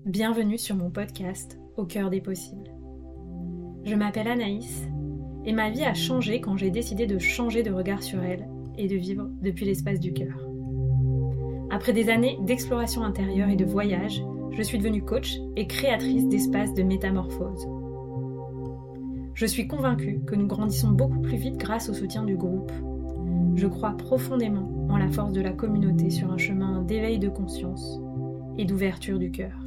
Bienvenue sur mon podcast Au cœur des possibles. Je m'appelle Anaïs et ma vie a changé quand j'ai décidé de changer de regard sur elle et de vivre depuis l'espace du cœur. Après des années d'exploration intérieure et de voyage, je suis devenue coach et créatrice d'espaces de métamorphose. Je suis convaincue que nous grandissons beaucoup plus vite grâce au soutien du groupe. Je crois profondément en la force de la communauté sur un chemin d'éveil de conscience et d'ouverture du cœur.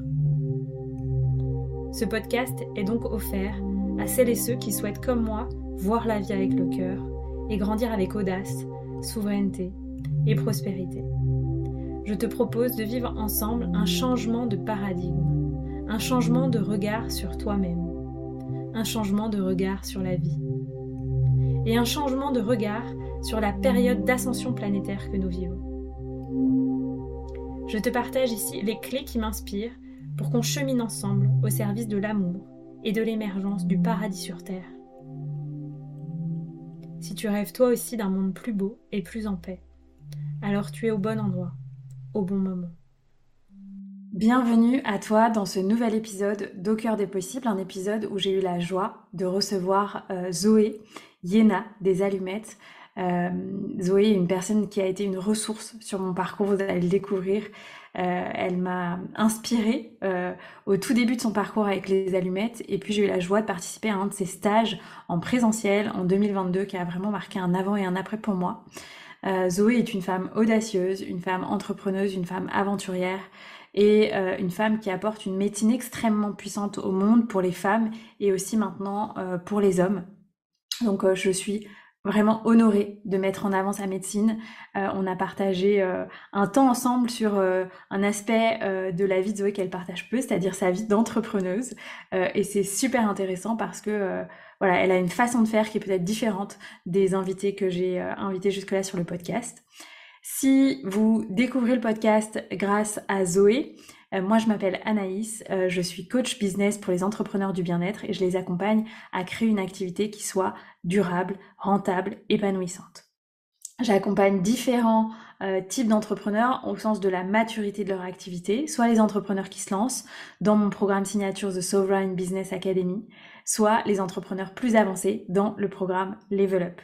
Ce podcast est donc offert à celles et ceux qui souhaitent, comme moi, voir la vie avec le cœur et grandir avec audace, souveraineté et prospérité. Je te propose de vivre ensemble un changement de paradigme, un changement de regard sur toi-même, un changement de regard sur la vie et un changement de regard sur la période d'ascension planétaire que nous vivons. Je te partage ici les clés qui m'inspirent pour qu'on chemine ensemble au service de l'amour et de l'émergence du paradis sur Terre. Si tu rêves toi aussi d'un monde plus beau et plus en paix, alors tu es au bon endroit, au bon moment. Bienvenue à toi dans ce nouvel épisode d'Au cœur des possibles, un épisode où j'ai eu la joie de recevoir Zoé Yéna des Allumettes. Zoé est une personne qui a été une ressource sur mon parcours, vous allez le découvrir. Elle m'a inspirée au tout début de son parcours avec les allumettes, et puis j'ai eu la joie de participer à un de ses stages en présentiel en 2022 qui a vraiment marqué un avant et un après pour moi. Zoé est une femme audacieuse, une femme entrepreneuse, une femme aventurière et une femme qui apporte une médecine extrêmement puissante au monde pour les femmes et aussi maintenant pour les hommes. Donc je suis vraiment honorée de mettre en avant sa médecine. On a partagé un temps ensemble sur un aspect de la vie de Zoé qu'elle partage peu, c'est-à-dire sa vie d'entrepreneuse. Et c'est super intéressant parce que voilà, elle a une façon de faire qui est peut-être différente des invités que j'ai invités jusque-là sur le podcast. Si vous découvrez le podcast grâce à Zoé, moi je m'appelle Anaïs, je suis coach business pour les entrepreneurs du bien-être et je les accompagne à créer une activité qui soit durable, rentable, épanouissante. J'accompagne différents types d'entrepreneurs au sens de la maturité de leur activité, soit les entrepreneurs qui se lancent dans mon programme signature The Sovereign Business Academy, soit les entrepreneurs plus avancés dans le programme Level Up.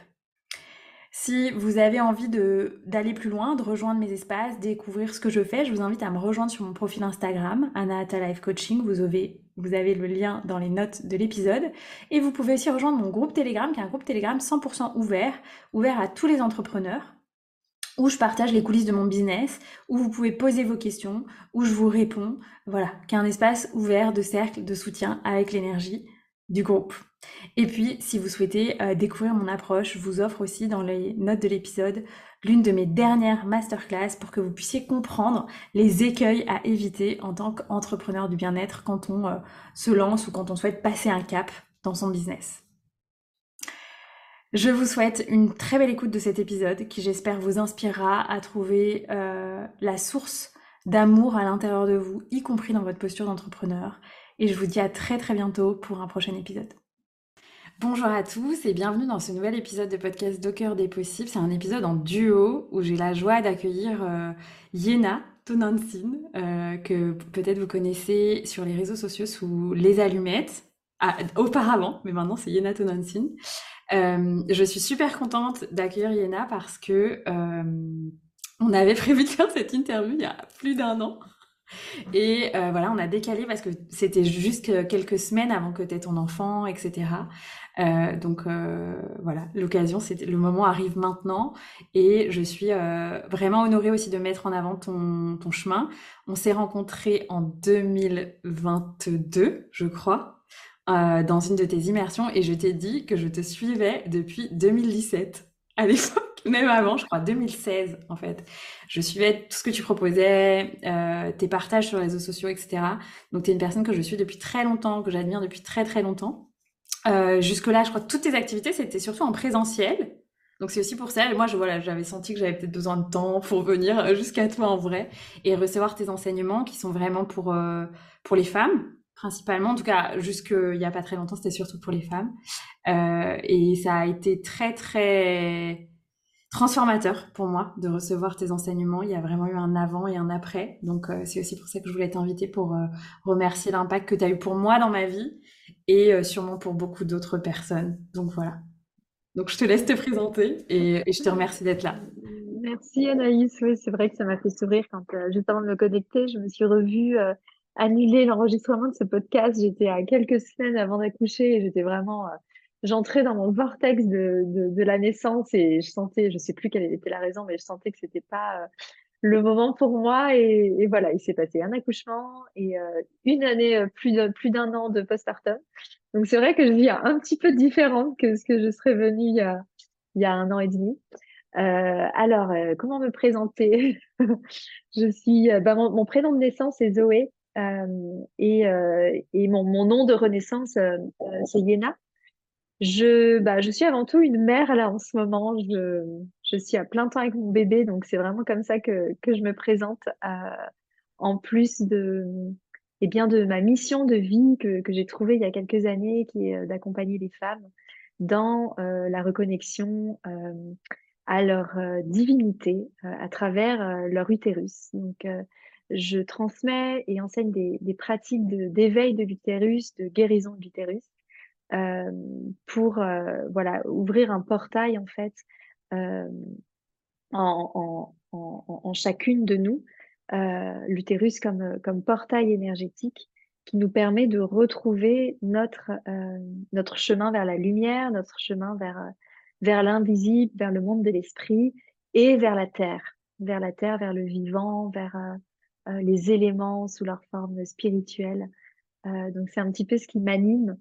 Si vous avez envie d'aller plus loin, de rejoindre mes espaces, découvrir ce que je fais, je vous invite à me rejoindre sur mon profil Instagram, Anahata Life Coaching. Vous avez le lien dans les notes de l'épisode. Et vous pouvez aussi rejoindre mon groupe Telegram, qui est un groupe Telegram 100% ouvert à tous les entrepreneurs, où je partage les coulisses de mon business, où vous pouvez poser vos questions, où je vous réponds. Voilà, qui est un espace ouvert de cercle, de soutien avec l'énergie du groupe. Et puis, si vous souhaitez découvrir mon approche, je vous offre aussi dans les notes de l'épisode l'une de mes dernières masterclass pour que vous puissiez comprendre les écueils à éviter en tant qu'entrepreneur du bien-être quand on se lance ou quand on souhaite passer un cap dans son business. Je vous souhaite une très belle écoute de cet épisode qui, j'espère, vous inspirera à trouver la source d'amour à l'intérieur de vous, y compris dans votre posture d'entrepreneur. Et je vous dis à très très bientôt pour un prochain épisode. Bonjour à tous et bienvenue dans ce nouvel épisode de podcast Au cœur des possibles. C'est un épisode en duo où j'ai la joie d'accueillir Yéna Tonantzin, que peut-être vous connaissez sur les réseaux sociaux sous Les Allumettes, auparavant, mais maintenant c'est Yéna Tonantzin. Je suis super contente d'accueillir Yéna parce que on avait prévu de faire cette interview il y a plus d'1 an. Et voilà, on a décalé parce que c'était juste quelques semaines avant que t'aies ton enfant, etc. Donc voilà, le moment arrive maintenant et je suis vraiment honorée aussi de mettre en avant ton chemin. On s'est rencontrés en 2022, je crois, dans une de tes immersions et je t'ai dit que je te suivais depuis 2017. À l'époque, même avant, je crois 2016 en fait. Je suivais tout ce que tu proposais, tes partages sur les réseaux sociaux, etc. Donc t'es une personne que je suis depuis très longtemps, que j'admire depuis très très longtemps. Jusque-là, je crois que toutes tes activités, c'était surtout en présentiel. Donc c'est aussi pour ça, moi j'avais senti que j'avais peut-être besoin de temps pour venir jusqu'à toi en vrai et recevoir tes enseignements qui sont vraiment pour les femmes, principalement. En tout cas, jusqu'il y a pas très longtemps, c'était surtout pour les femmes. Et ça a été très très transformateur pour moi de recevoir tes enseignements. Il y a vraiment eu un avant et un après. Donc, c'est aussi pour ça que je voulais t'inviter pour remercier l'impact que tu as eu pour moi dans ma vie et sûrement pour beaucoup d'autres personnes. Donc, voilà. Donc, je te laisse te présenter et je te remercie d'être là. Merci Anaïs, oui, c'est vrai que ça m'a fait sourire quand juste avant de me connecter, je me suis revue annuler l'enregistrement de ce podcast. J'étais à quelques semaines avant d'accoucher et j'étais vraiment, j'entrais dans mon vortex de la naissance et je sentais, je sais plus quelle était la raison, mais je sentais que c'était pas le moment pour moi et voilà, il s'est passé un accouchement et une année, plus d'un an de postpartum. Donc c'est vrai que je vis un petit peu différente que ce que je serais venue il y a un an et demi. Comment me présenter? Je suis, mon prénom de naissance est Zoé et mon nom de renaissance c'est Yéna. Je suis avant tout une mère là en ce moment. Je suis à plein temps avec mon bébé, donc c'est vraiment comme ça que je me présente. En plus eh bien, de ma mission de vie que j'ai trouvée il y a quelques années, qui est d'accompagner les femmes dans la reconnexion à leur divinité à travers leur utérus. Donc, je transmets et enseigne des pratiques d'éveil de l'utérus, de guérison de l'utérus, euh, pour voilà ouvrir un portail en fait euh, en chacune de nous, l'utérus comme portail énergétique qui nous permet de retrouver notre chemin vers la lumière, notre chemin vers l'invisible, vers le monde de l'esprit et vers la terre, vers le vivant, vers les éléments sous leur forme spirituelle. Donc c'est un petit peu ce qui m'anime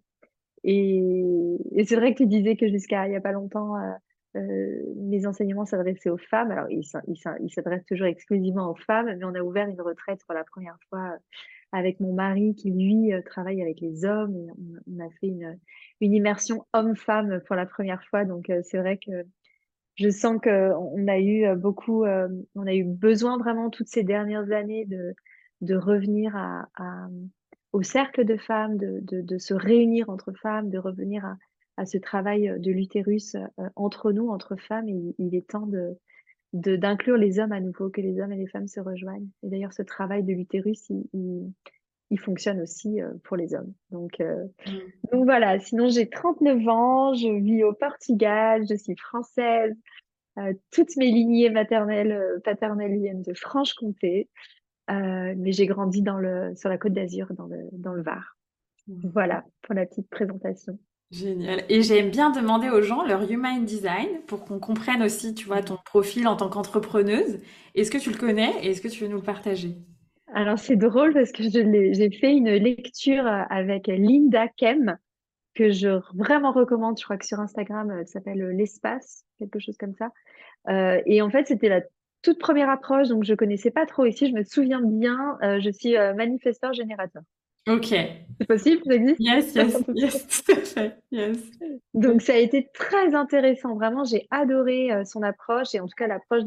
et c'est vrai que tu disais que jusqu'à il y a pas longtemps, mes enseignements s'adressaient aux femmes. Alors, ils s'adressent toujours exclusivement aux femmes, mais on a ouvert une retraite pour la première fois avec mon mari qui, lui, travaille avec les hommes. Et on a fait une immersion homme-femme pour la première fois. Donc, c'est vrai que je sens que on a eu on a eu besoin vraiment toutes ces dernières années de revenir au cercle de femmes, de se réunir entre femmes, de revenir à ce travail de l'utérus entre nous, entre femmes. Et il est temps d'inclure les hommes à nouveau, que les hommes et les femmes se rejoignent. Et d'ailleurs, ce travail de l'utérus, il fonctionne aussi pour les hommes. Donc voilà, sinon j'ai 39 ans, je vis au Portugal, je suis française. Toutes mes lignées maternelles, paternelles viennent de Franche-Comté, mais j'ai grandi sur la Côte d'Azur, dans le Var. Voilà pour la petite présentation. Génial. Et j'aime bien demander aux gens leur human design pour qu'on comprenne aussi, tu vois, ton profil en tant qu'entrepreneuse. Est-ce que tu le connais et est-ce que tu veux nous le partager? Alors c'est drôle parce que j'ai fait une lecture avec Linda Kem que je vraiment recommande. Je crois que sur Instagram, elle s'appelle l'espace, quelque chose comme ça. Et en fait, c'était la toute première approche, donc je connaissais pas trop. Ici, je me souviens bien, je suis manifesteur générateur. Ok. C'est possible, ça existe? Yes, yes, yes, tout à fait. Yes. Donc ça a été très intéressant. Vraiment, j'ai adoré son approche et en tout cas l'approche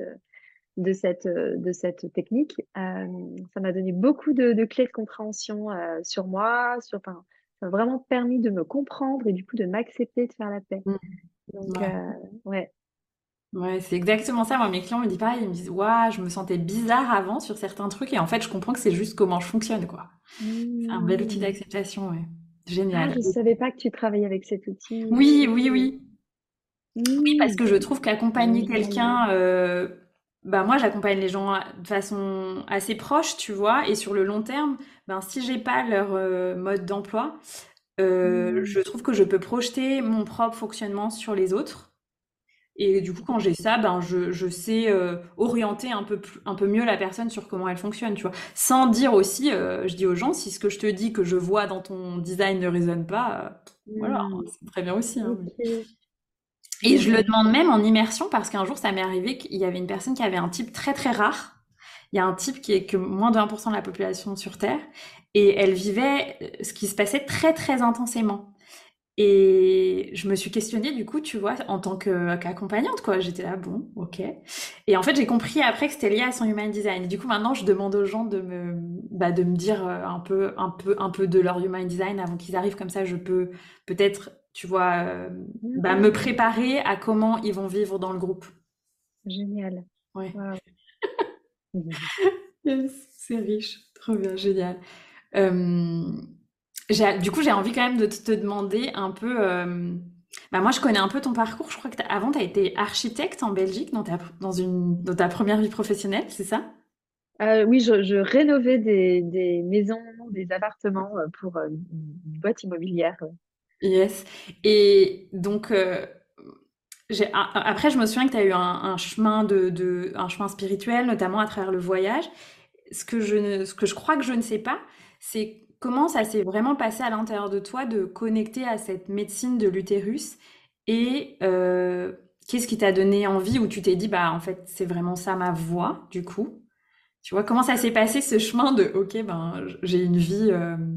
de cette technique. Ça m'a donné beaucoup de clés de compréhension sur moi, enfin, ça m'a vraiment permis de me comprendre et du coup de m'accepter, de faire la paix. Mm. Donc Ouais. ouais. Ouais, c'est exactement ça. Moi, mes clients me disent pareil, ils me disent, waouh, je me sentais bizarre avant sur certains trucs et en fait, je comprends que c'est juste comment je fonctionne, quoi. C'est un bel outil Hmm. d'acceptation, ouais. Ah, Génial. je savais pas que tu travaillais avec cet outil. Oui, oui, Ok. oui. Oui, parce que je trouve qu'accompagner Génial. quelqu'un, bah moi j'accompagne les gens de façon assez proche, tu vois, et sur le long terme, ben si j'ai pas leur mode d'emploi, Hmm. je trouve que je peux projeter mon propre fonctionnement sur les autres. Et du coup, quand j'ai ça, ben je sais orienter un peu mieux la personne sur comment elle fonctionne, tu vois. Sans dire aussi, je dis aux gens, si ce que je te dis que je vois dans ton design ne résonne pas, voilà, Hmm. c'est très bien aussi, hein. Ok. Et je le Génial. demande même en immersion parce qu'un jour, ça m'est arrivé qu'il y avait une personne qui avait un type très très rare. Il y a un type qui est que moins de 1% de la population sur Terre et elle vivait ce qui se passait très très intensément. Et je me suis questionnée du coup, tu vois, en tant qu'accompagnante, quoi. J'étais là, bon, ok. Et en fait, j'ai compris après que c'était lié à son human design. Et du coup, maintenant, je demande aux gens de me dire un peu de leur human design avant qu'ils arrivent. Comme ça, je peux peut-être, tu vois, me Hmm. préparer à comment ils vont vivre dans le groupe. Génial. Ouais. Waouh. Yes, c'est riche. Trop bien, génial. Euh, du coup, j'ai envie quand même de te demander un peu. Bah moi, je connais un peu ton parcours. Je crois que avant, tu as été architecte en Belgique dans ta première vie professionnelle, c'est ça? Oui, je rénovais des maisons, des appartements pour une boîte immobilière. Ouais. Yes. Et donc, après, je me souviens que tu as eu un chemin un chemin spirituel, notamment à travers le voyage. Ce que je crois que je ne sais pas, c'est comment ça s'est vraiment passé à l'intérieur de toi de connecter à cette médecine de l'utérus et qu'est-ce qui t'a donné envie ou tu t'es dit, bah, en fait, c'est vraiment ça ma voie, du coup. Tu vois, comment ça s'est passé ce chemin de, ok, ben, j'ai une vie,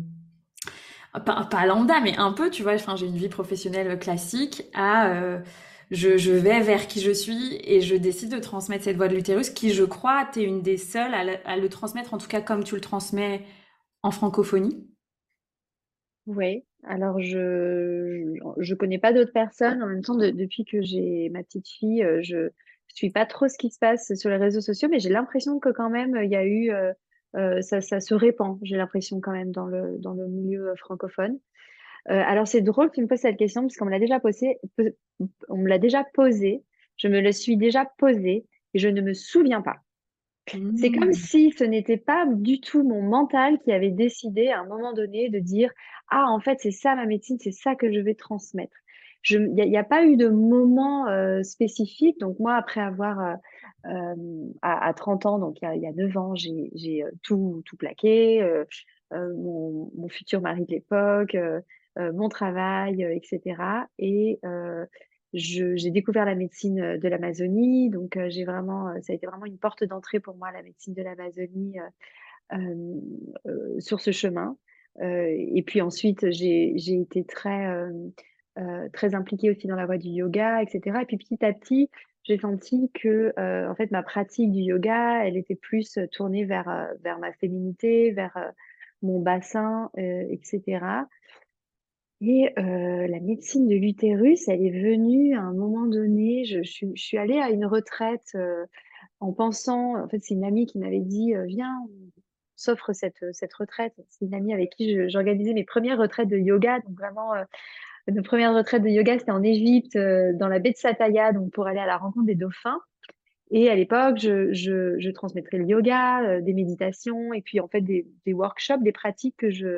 pas lambda, mais un peu, tu vois, enfin, j'ai une vie professionnelle classique je vais vers qui je suis et je décide de transmettre cette voix de l'utérus qui, je crois, t'es une des seules à le transmettre, en tout cas comme tu le transmets en francophonie. Ouais. Alors je connais pas d'autres personnes. En même temps, depuis que j'ai ma petite fille, je suis pas trop ce qui se passe sur les réseaux sociaux, mais j'ai l'impression que quand même il y a eu ça se répand. J'ai l'impression quand même dans le milieu francophone. Alors c'est drôle que tu me poses cette question parce qu'on me l'a déjà on me l'a déjà posé. Je me le suis déjà posé et je ne me souviens pas. C'est comme Mmh. si ce n'était pas du tout mon mental qui avait décidé à un moment donné de dire, ah, en fait, c'est ça ma médecine, c'est ça que je vais transmettre. Il y a pas eu de moment spécifique. Donc moi, après avoir à 30 ans, donc il y a 9 ans, j'ai tout plaqué, mon futur mari de l'époque, mon travail, etc. Et j'ai découvert la médecine de l'Amazonie, donc ça a été vraiment une porte d'entrée pour moi, la médecine de l'Amazonie, sur ce chemin. Et puis ensuite, j'ai été très impliquée aussi dans la voie du yoga, etc. Et puis petit à petit, j'ai senti que en fait, ma pratique du yoga, elle était plus tournée vers ma féminité, vers mon bassin, etc. Et la médecine de l'utérus, elle est venue à un moment donné. Je suis allée à une retraite en pensant, en fait, c'est une amie qui m'avait dit, viens, on s'offre cette retraite. C'est une amie avec qui j'organisais mes premières retraites de yoga. Donc vraiment, nos premières retraites de yoga, c'était en Égypte, dans la baie de Pattaya, donc pour aller à la rencontre des dauphins. Et à l'époque, je transmettrais le yoga, des méditations, et puis en fait des workshops, des pratiques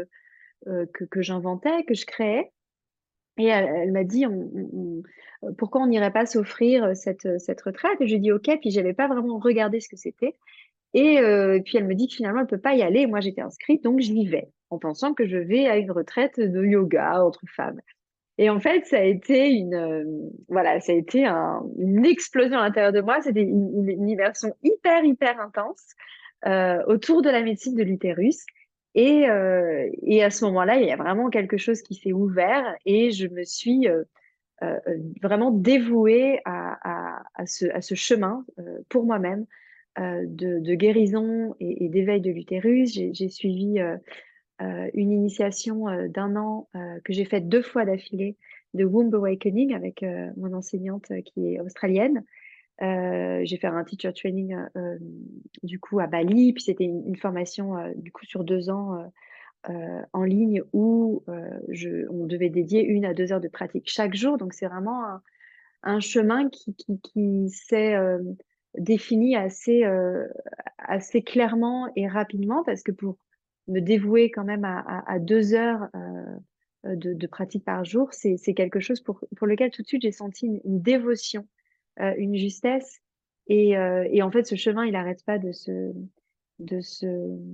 que j'inventais, que je créais. Et elle m'a dit, pourquoi on n'irait pas s'offrir cette retraite? Et je lui ai dit, OK, puis j'avais pas vraiment regardé ce que c'était. Et puis elle me dit que finalement, elle peut pas y aller. Moi, j'étais inscrite, donc j'y vais, en pensant que je vais à une retraite de yoga entre femmes. Et en fait, ça a été voilà, ça a été une explosion à l'intérieur de moi. C'était une immersion hyper intense autour de la médecine de l'utérus. Et à ce moment-là, il y a vraiment quelque chose qui s'est ouvert et je me suis vraiment dévouée à ce chemin pour moi-même de guérison et d'éveil de l'utérus. J'ai suivi une initiation d'un an que j'ai faite 2 fois d'affilée de Womb Awakening avec mon enseignante qui est australienne. J'ai fait un teacher training du coup à Bali, puis c'était une formation du coup sur 2 ans en ligne où on devait dédier 1 à 2 heures de pratique chaque jour. Donc c'est vraiment un chemin qui s'est défini assez clairement et rapidement parce que pour me dévouer quand même à 2 heures de pratique par jour, c'est quelque chose pour lequel tout de suite j'ai senti une dévotion, une justesse. Et en fait, ce chemin, il n'arrête pas de se,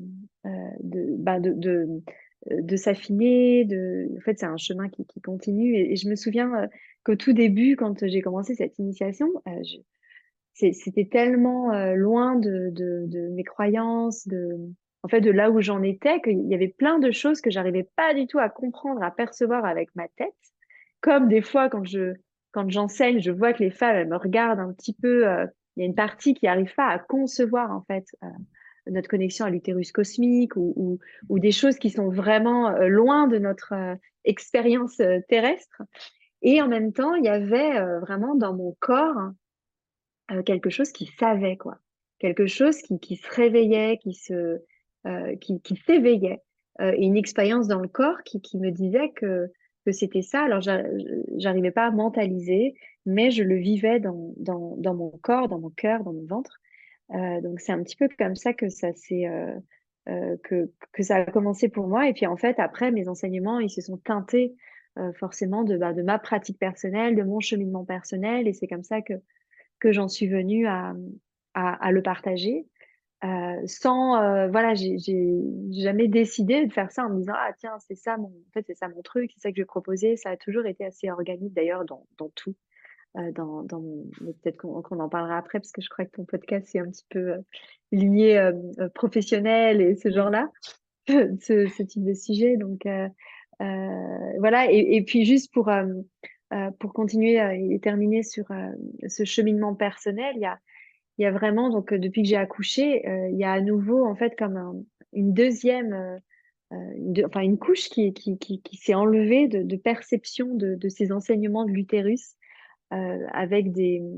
de s'affiner. En fait, c'est un chemin qui continue. Et je me souviens qu'au tout début, quand j'ai commencé cette initiation, c'était tellement loin de mes croyances, en fait, de là où j'en étais, qu'il y avait plein de choses que j'arrivais pas du tout à comprendre, à percevoir avec ma tête. Comme des fois, quand j'enseigne, je vois que les femmes, elles me regardent un petit peu. Il y a une partie qui n'arrive pas à concevoir, en fait, notre connexion à l'utérus cosmique ou des choses qui sont vraiment loin de notre expérience terrestre. Et en même temps, il y avait vraiment dans mon corps quelque chose qui savait, quoi. Quelque chose qui se réveillait, qui s'éveillait. Et une expérience dans le corps qui me disait que c'était ça. Alors, j'arrivais pas à mentaliser, mais je le vivais dans mon corps, dans mon cœur, dans mon ventre. Donc, c'est un petit peu comme ça que ça que ça a commencé pour moi. Et puis, en fait, après, mes enseignements, ils se sont teintés forcément de ma pratique personnelle, de mon cheminement personnel. Et c'est comme ça que j'en suis venue à le partager. Sans, voilà, j'ai jamais décidé de faire ça en me disant, ah tiens, en fait, c'est ça mon truc, c'est ça que je vais proposer. Ça a toujours été assez organique d'ailleurs dans tout. Mais peut-être qu'on en parlera après parce que je crois que ton podcast c'est un petit peu lié professionnel et ce Oui. genre-là, ce type de sujet. Donc voilà. Et puis juste pour continuer et terminer sur ce cheminement personnel, il y a vraiment donc depuis que j'ai accouché, il y a à nouveau en fait comme une deuxième enfin une couche qui s'est enlevée de perception de ces enseignements de l'utérus avec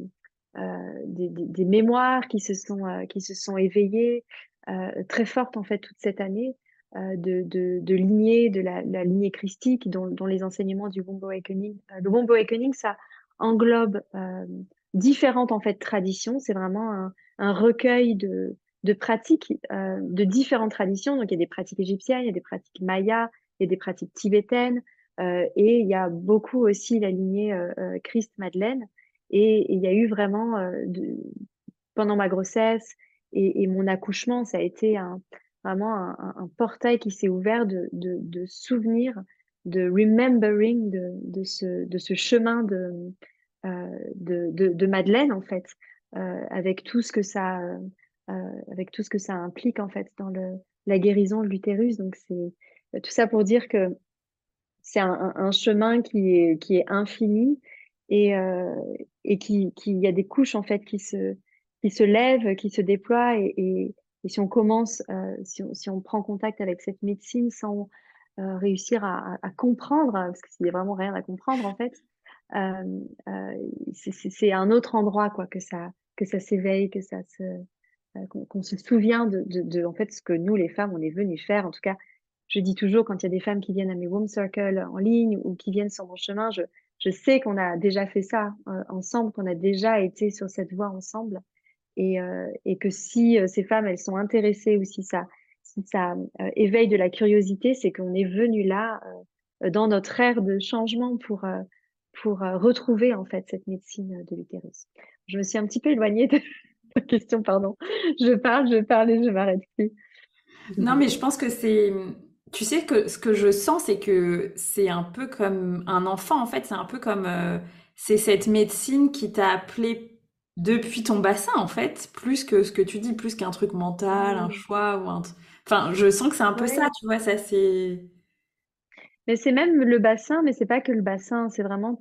des mémoires qui se sont éveillées très fortes en fait toute cette année de lignée, de la lignée christique dont les enseignements du Womb Awakening. Le Womb Awakening, ça englobe différentes en fait traditions. C'est vraiment un recueil de pratiques de différentes traditions. Donc il y a des pratiques égyptiennes, il y a des pratiques mayas, il y a des pratiques tibétaines. Et il y a beaucoup aussi la lignée Christ-Madeleine. Et il y a eu vraiment, pendant ma grossesse et mon accouchement, ça a été vraiment un portail qui s'est ouvert de souvenirs, de remembering de ce chemin de Madeleine, en fait, avec tout ce que avec tout ce que ça implique, en fait, dans la guérison de l'utérus. Donc, c'est tout ça pour dire que c'est un chemin qui est infini et, il y a des couches en fait qui se lèvent, qui se déploient et si on commence, si on prend contact avec cette médecine sans réussir à comprendre, parce qu'il n'y a vraiment rien à comprendre en fait, euh, euh, c'est un autre endroit quoi que ça s'éveille, qu'on se souvient en fait ce que nous les femmes on est venues faire. En tout cas, je dis toujours quand il y a des femmes qui viennent à mes Womb Circle en ligne ou qui viennent sur mon chemin, je sais qu'on a déjà fait ça ensemble, qu'on a déjà été sur cette voie ensemble et que si ces femmes elles sont intéressées ou si ça éveille de la curiosité, c'est qu'on est venu là dans notre ère de changement pour retrouver en fait cette médecine de l'utérus. Je me suis un petit peu éloignée de la question, pardon. Je parle et je m'arrête plus. Non, mais je pense que c'est... Tu sais que ce que je sens, c'est que c'est un peu comme un enfant, en fait. C'est un peu comme... c'est cette médecine qui t'a appelé depuis ton bassin, en fait. Plus que ce que tu dis, plus qu'un truc mental, un Mm. choix ou un... Enfin, je sens que c'est un peu ça, Ouais. tu vois, ça c'est... Mais c'est même le bassin, mais c'est pas que le bassin, c'est vraiment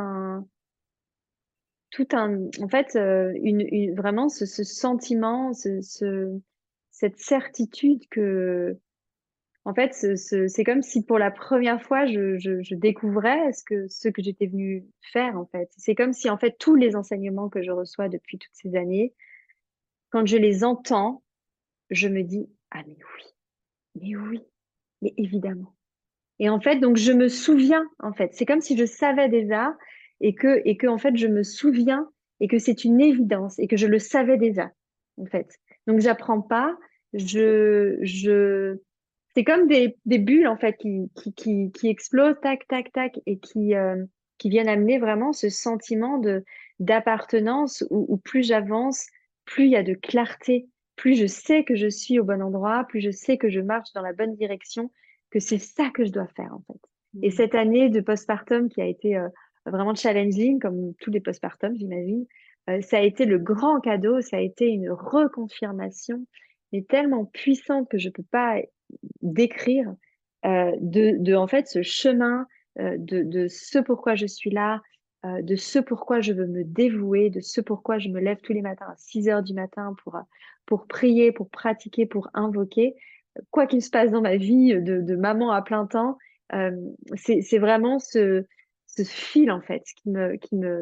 en fait, vraiment ce sentiment, cette certitude que, en fait, c'est comme si pour la première fois, je découvrais ce que j'étais venue faire, en fait. C'est comme si, en fait, tous les enseignements que je reçois depuis toutes ces années, quand je les entends, je me dis, ah, mais oui, mais évidemment. Et en fait, donc je me souviens, en fait, c'est comme si je savais déjà et que en fait je me souviens et que c'est une évidence et que je le savais déjà, en fait. Donc j'apprends pas, je, c'est comme des bulles en fait qui explosent, tac, tac, tac, et qui viennent amener vraiment ce sentiment d'appartenance où plus j'avance, plus il y a de clarté, plus je sais que je suis au bon endroit, plus je sais que je marche dans la bonne direction, que c'est ça que je dois faire en fait. Et cette année de postpartum qui a été vraiment challenging, comme tous les postpartums, j'imagine, ça a été le grand cadeau, ça a été une reconfirmation, mais tellement puissante que je peux pas décrire en fait ce chemin de ce pourquoi je suis là, de ce pourquoi je veux me dévouer, de ce pourquoi je me lève tous les matins à 6 heures du matin pour prier, pour pratiquer, pour invoquer. Quoi qu'il se passe dans ma vie de maman à plein temps, c'est vraiment ce fil en fait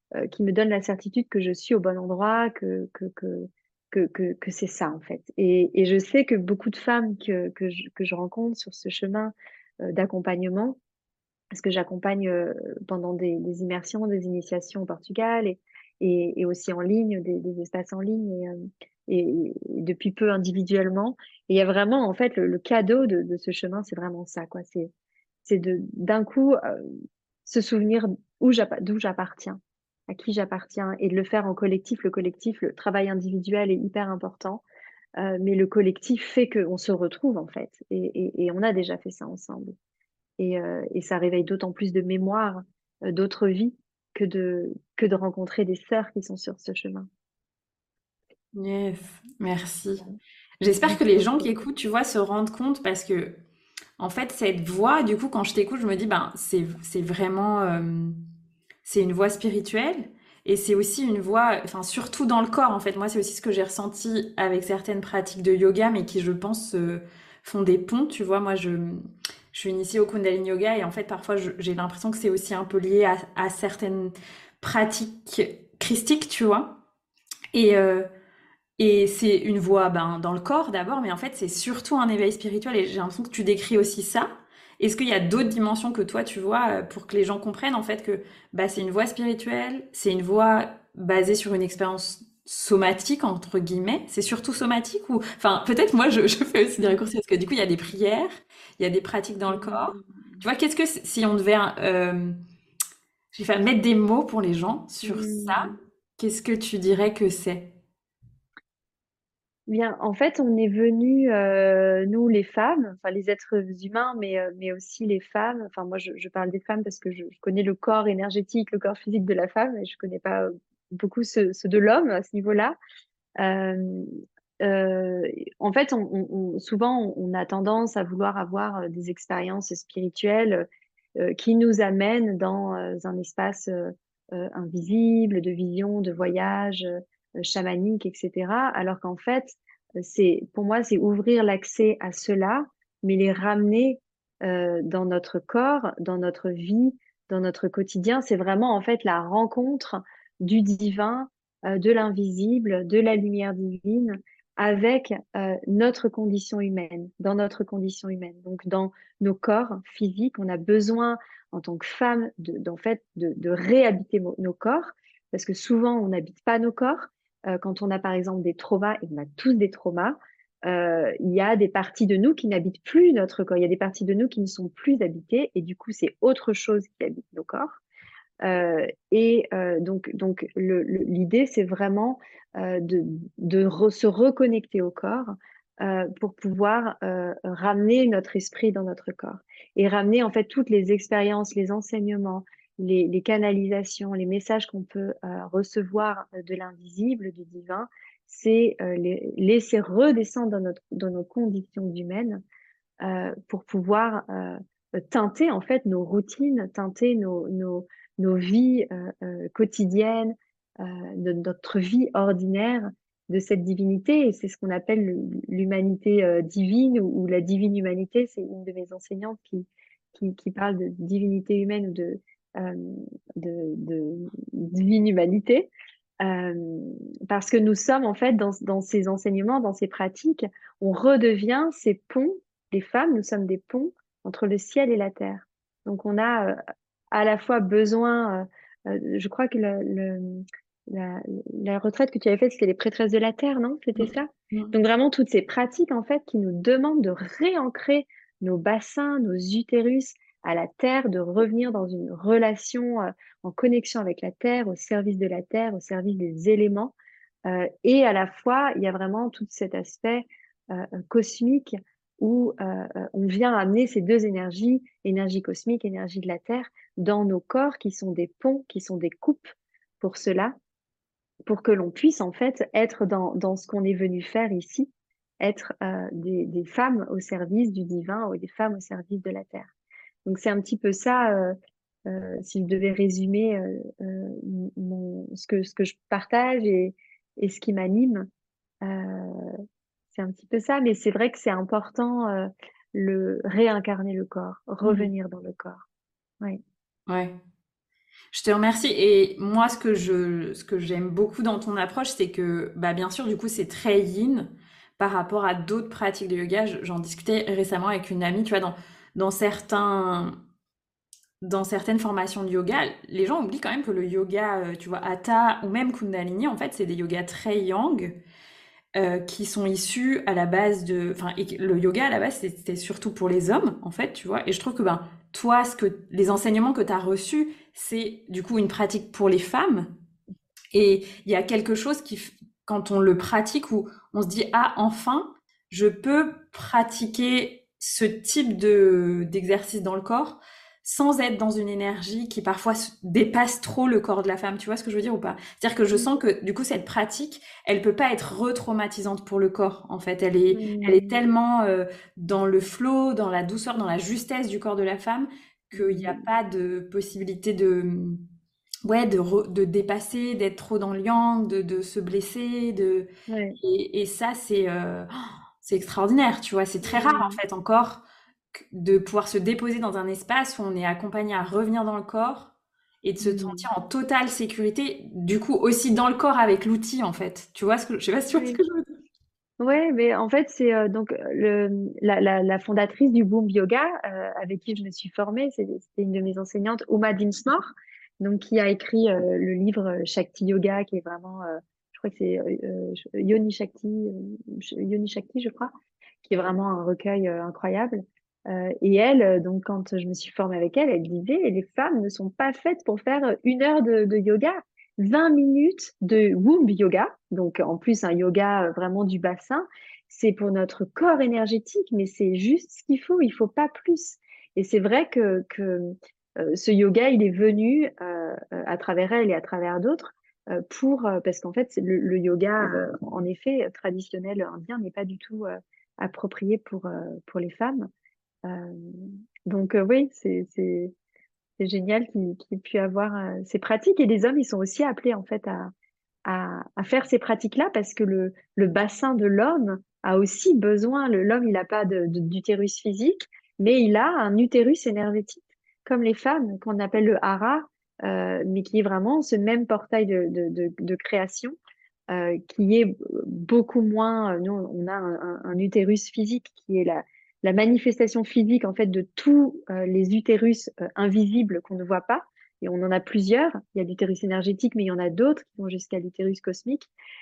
qui me donne la certitude que je suis au bon endroit, que c'est ça en fait. Et je sais que beaucoup de femmes que je rencontre sur ce chemin d'accompagnement, parce que j'accompagne pendant des immersions, des initiations au Portugal et aussi en ligne, des espaces en ligne et depuis peu individuellement. Et il y a vraiment, en fait, le cadeau de ce chemin, c'est vraiment ça, quoi. C'est d'un coup se souvenir d'où j'appartiens, à qui j'appartiens et de le faire en collectif. Le collectif, le travail individuel est hyper important, mais le collectif fait qu'on se retrouve, en fait. Et on a déjà fait ça ensemble. Et ça réveille d'autant plus de mémoires d'autres vies que de rencontrer des sœurs qui sont sur ce chemin. Yes, merci. Voilà. J'espère que Merci les gens beaucoup. qui écoutent, tu vois, se rendent compte parce que, en fait, cette voix, du coup, quand je t'écoute, je me dis, ben, c'est vraiment, c'est une voix spirituelle et c'est aussi une voix, enfin, surtout dans le corps, en fait. Moi, c'est aussi ce que j'ai ressenti avec certaines pratiques de yoga, mais qui, je pense, font des ponts, tu vois. Moi, je suis initiée au Kundalini Yoga et en fait, parfois, j'ai l'impression que c'est aussi un peu lié à certaines pratiques christiques, tu vois. Et, euh, et c'est une voix ben, dans le corps d'abord, mais en fait, c'est surtout un éveil spirituel. Et j'ai l'impression que tu décris aussi ça. Est-ce qu'il y a d'autres dimensions que toi, tu vois, pour que les gens comprennent en fait que bah, c'est une voix spirituelle, c'est une voix basée sur une expérience somatique, entre guillemets. C'est surtout somatique ou... Enfin, peut-être moi, je fais aussi des raccourcis parce que du coup, il y a des prières, il y a des pratiques dans le corps. Tu vois, qu'est-ce que si on devait, je vais faire mettre des mots pour les gens sur ça, Hmm. qu'est-ce que tu dirais que c'est? Bien, en fait, on est venus, nous les femmes, enfin les êtres humains, mais aussi les femmes. Enfin, moi, je parle des femmes parce que je connais le corps énergétique, le corps physique de la femme, et je connais pas beaucoup ceux de l'homme à ce niveau-là. Euh, euh, En fait, souvent, on a tendance à vouloir avoir des expériences spirituelles qui nous amènent dans un espace invisible, de vision, de voyage, chamanique, etc. Alors qu'en fait, pour moi, c'est ouvrir l'accès à cela, mais les ramener dans notre corps, dans notre vie, dans notre quotidien. C'est vraiment en fait la rencontre du divin, de l'invisible, de la lumière divine avec notre condition humaine, dans notre condition humaine. Donc, dans nos corps physiques, on a besoin, en tant que femme, de réhabiter nos corps, parce que souvent, on n'habite pas nos corps. Quand on a, par exemple, des traumas, et on a tous des traumas, il y a des parties de nous qui n'habitent plus notre corps. Il y a des parties de nous qui ne sont plus habitées, et du coup, c'est autre chose qui habite nos corps. Donc l'idée, c'est vraiment se reconnecter au corps pour pouvoir ramener notre esprit dans notre corps et ramener en fait toutes les expériences, les enseignements, les canalisations, les messages qu'on peut recevoir de l'invisible, du divin, c'est les laisser redescendre dans nos conditions humaines pour pouvoir teinter en fait nos routines, teinter nos vies quotidiennes, de notre vie ordinaire de cette divinité. Et c'est ce qu'on appelle l'humanité divine ou la divine humanité. C'est une de mes enseignantes qui parle de divinité humaine ou euh, de divine humanité. Euh, Parce que nous sommes en fait dans ces enseignements, dans ces pratiques, on redevient ces ponts. Les femmes, nous sommes des ponts entre le ciel et la terre. Donc on a à la fois besoin, je crois que la, la retraite que tu avais faite, c'était les prêtresses de la terre, non? C'était Mm. ça? Mm. Donc vraiment toutes ces pratiques en fait qui nous demandent de réancrer nos bassins, nos utérus à la terre, de revenir dans une relation en connexion avec la terre, au service de la terre, au service des éléments. Et à la fois, il y a vraiment tout cet aspect cosmique où on vient amener ces deux énergies, énergie cosmique, énergie de la Terre, dans nos corps qui sont des ponts, qui sont des coupes pour cela, pour que l'on puisse en fait être dans ce qu'on est venu faire ici, être des femmes au service du divin ou des femmes au service de la Terre. Donc c'est un petit peu ça, si je devais résumer ce que je partage et ce qui m'anime. C'est un petit peu ça, mais c'est vrai que c'est important le réincarner le corps, Mm. revenir dans le corps. Oui. Ouais. Je te remercie. Et moi, ce que j'aime beaucoup dans ton approche, c'est que, bah, bien sûr, du coup, c'est très yin par rapport à d'autres pratiques de yoga. J'en discutais récemment avec une amie, tu vois, dans dans certaines formations de yoga, les gens oublient quand même que le yoga, tu vois, Hatha ou même Kundalini, en fait, c'est des yogas très yang qui sont issus à la base de... Enfin, le yoga, à la base, c'était surtout pour les hommes, en fait, tu vois. Et je trouve que, ben, toi, les enseignements que tu as reçus, c'est du coup une pratique pour les femmes. Et il y a quelque chose quand on le pratique, où on se dit, ah, enfin, je peux pratiquer ce type d'exercice dans le corps sans être dans une énergie qui parfois dépasse trop le corps de la femme. Tu vois ce que je veux dire ou pas? C'est-à-dire que je sens que du coup cette pratique, elle peut pas être retraumatisante pour le corps. En fait, elle est Mm. tellement dans le flow, dans la douceur, dans la justesse du corps de la femme qu'il n'y a Mm. pas de possibilité ouais, de dépasser, d'être trop dans le yang, de se blesser, Ouais. et ça, c'est extraordinaire, tu vois. C'est très rare, en Mm. fait, encore, de pouvoir se déposer dans un espace où on est accompagné à revenir dans le corps et de se Mm. sentir en totale sécurité, du coup, aussi dans le corps avec l'outil, en fait. Tu vois je sais pas si tu vois ce que Ouais. je veux dire. Ouais, mais en fait, c'est donc la fondatrice du Boom Yoga, avec qui je me suis formée, c'était une de mes enseignantes, Uma Dinsmore, donc qui a écrit le livre Shakti Yoga, qui est vraiment, je crois que c'est Yoni Shakti, je crois, qui est vraiment un recueil incroyable. Et elle, donc quand je me suis formée avec elle, elle disait, les femmes ne sont pas faites pour faire 1 heure de yoga. 20 minutes de womb yoga, donc en plus un yoga vraiment du bassin, c'est pour notre corps énergétique, mais c'est juste ce il faut pas plus. Et c'est vrai que ce yoga, il est venu à travers elle et à travers d'autres parce qu'en fait, le yoga, en effet, traditionnel indien n'est pas du tout approprié pour les femmes. Euh, donc oui, c'est génial qu'il ait pu avoir ces pratiques. Et les hommes, ils sont aussi appelés en fait à faire ces pratiques-là parce que le bassin de l'homme a aussi besoin. L'homme, il n'a pas d'utérus physique, mais il a un utérus énergétique, comme les femmes, qu'on appelle le hara, mais qui est vraiment ce même portail de création. Qui est beaucoup moins. Nous, on a un utérus physique qui est la manifestation physique en fait de tous les utérus invisibles qu'on ne voit pas. Et on en a plusieurs. Il y a l'utérus énergétique, mais il y en a d'autres qui vont jusqu'à l'utérus cosmique.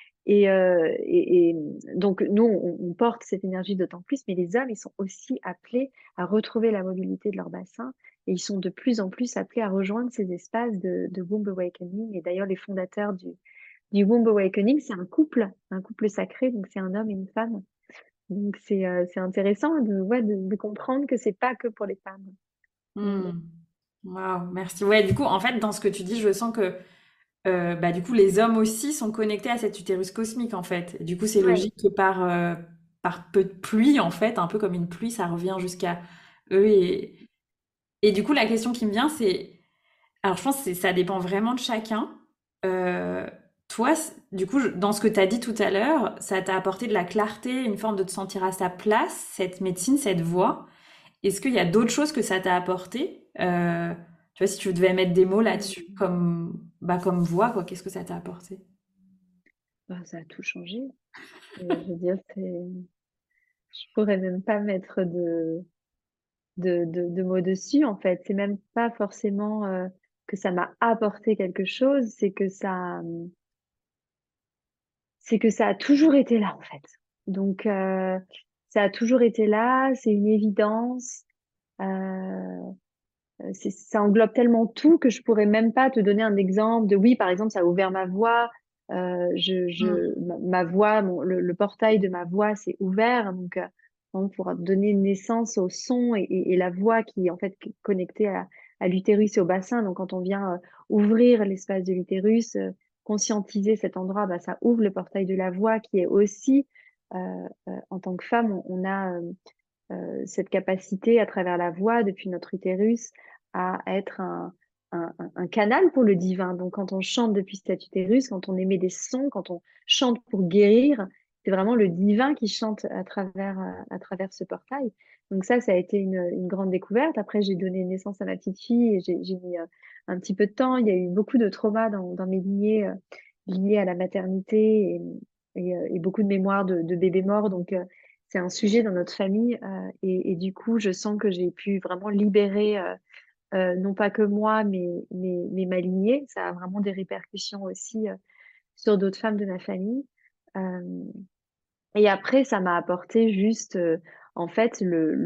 Et donc, nous, on porte cette énergie d'autant plus, mais les hommes, ils sont aussi appelés à retrouver la mobilité de leur bassin. Et ils sont de plus en plus appelés à rejoindre ces espaces de Womb Awakening. Et d'ailleurs, les fondateurs du Womb Awakening, c'est un couple sacré, donc c'est un homme et une femme. Donc c'est intéressant ouais, de comprendre que c'est pas que pour les femmes. Mm. Hmm. Waouh, merci. Ouais, du coup, en fait, dans ce que tu dis, je sens que bah, du coup, les hommes aussi sont connectés à cet utérus cosmique, en fait. Et du coup, c'est Ouais. logique que par peu de pluie, en fait, un peu comme une pluie, ça revient jusqu'à eux. Et du coup, la question qui me vient, c'est... Alors, je pense que ça dépend vraiment de chacun. Euh, Toi, du coup, dans ce que tu as dit tout à l'heure, ça t'a apporté de la clarté, une forme de te sentir à sa place, cette médecine, cette voie. Est-ce qu'il y a d'autres choses que ça t'a apporté? Tu vois, si tu devais mettre des mots là-dessus, Mm. comme voix, quoi, qu'est-ce que ça t'a apporté? Bah, ça a tout changé. Je veux dire, je pourrais même pas mettre de mots dessus, en fait. C'est même pas forcément que ça m'a apporté quelque chose, c'est que ça a toujours été là, en fait. Donc, ça a toujours été là, c'est une évidence. Euh, ça englobe tellement tout que je pourrais même pas te donner un exemple de oui, par exemple, ça a ouvert ma voix. Hmm. Ma voix, le portail de ma voix s'est ouvert. Donc, pour donner naissance au son et la voix qui est en fait connectée à l'utérus et au bassin. Donc, quand on vient ouvrir l'espace de l'utérus, conscientiser cet endroit, bah, ça ouvre le portail de la voix qui est aussi, en tant que femme, on a cette capacité à travers la voix, depuis notre utérus, à être un canal pour le divin. Donc quand on chante depuis cet utérus, quand on émet des sons, quand on chante pour guérir, c'est vraiment le divin qui chante à travers ce portail. Donc ça a été une grande découverte. Après, j'ai donné naissance à ma petite fille et j'ai mis un petit peu de temps. Il y a eu beaucoup de traumas dans mes lignées, liées à la maternité et beaucoup de mémoires de bébés morts. Donc, c'est un sujet dans notre famille. Et du coup, je sens que j'ai pu vraiment libérer, non pas que moi, mais ma lignée. Ça a vraiment des répercussions aussi sur d'autres femmes de ma famille. Euh, et après, ça m'a apporté juste, en fait,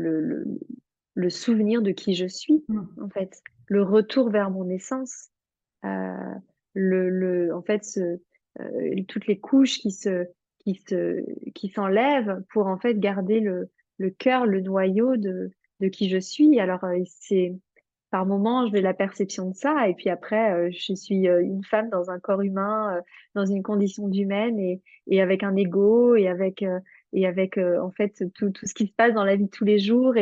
le souvenir de qui je suis, Mm. en fait, le retour vers mon essence, euh, en fait, toutes les couches qui se, qui s'enlèvent pour en fait garder le cœur, le noyau de qui je suis. Alors, c'est par moments, j'ai la perception de ça, et puis après, je suis une femme dans un corps humain, dans une condition d'humaine, et avec un ego, et avec en fait tout ce qui se passe dans la vie de tous les jours.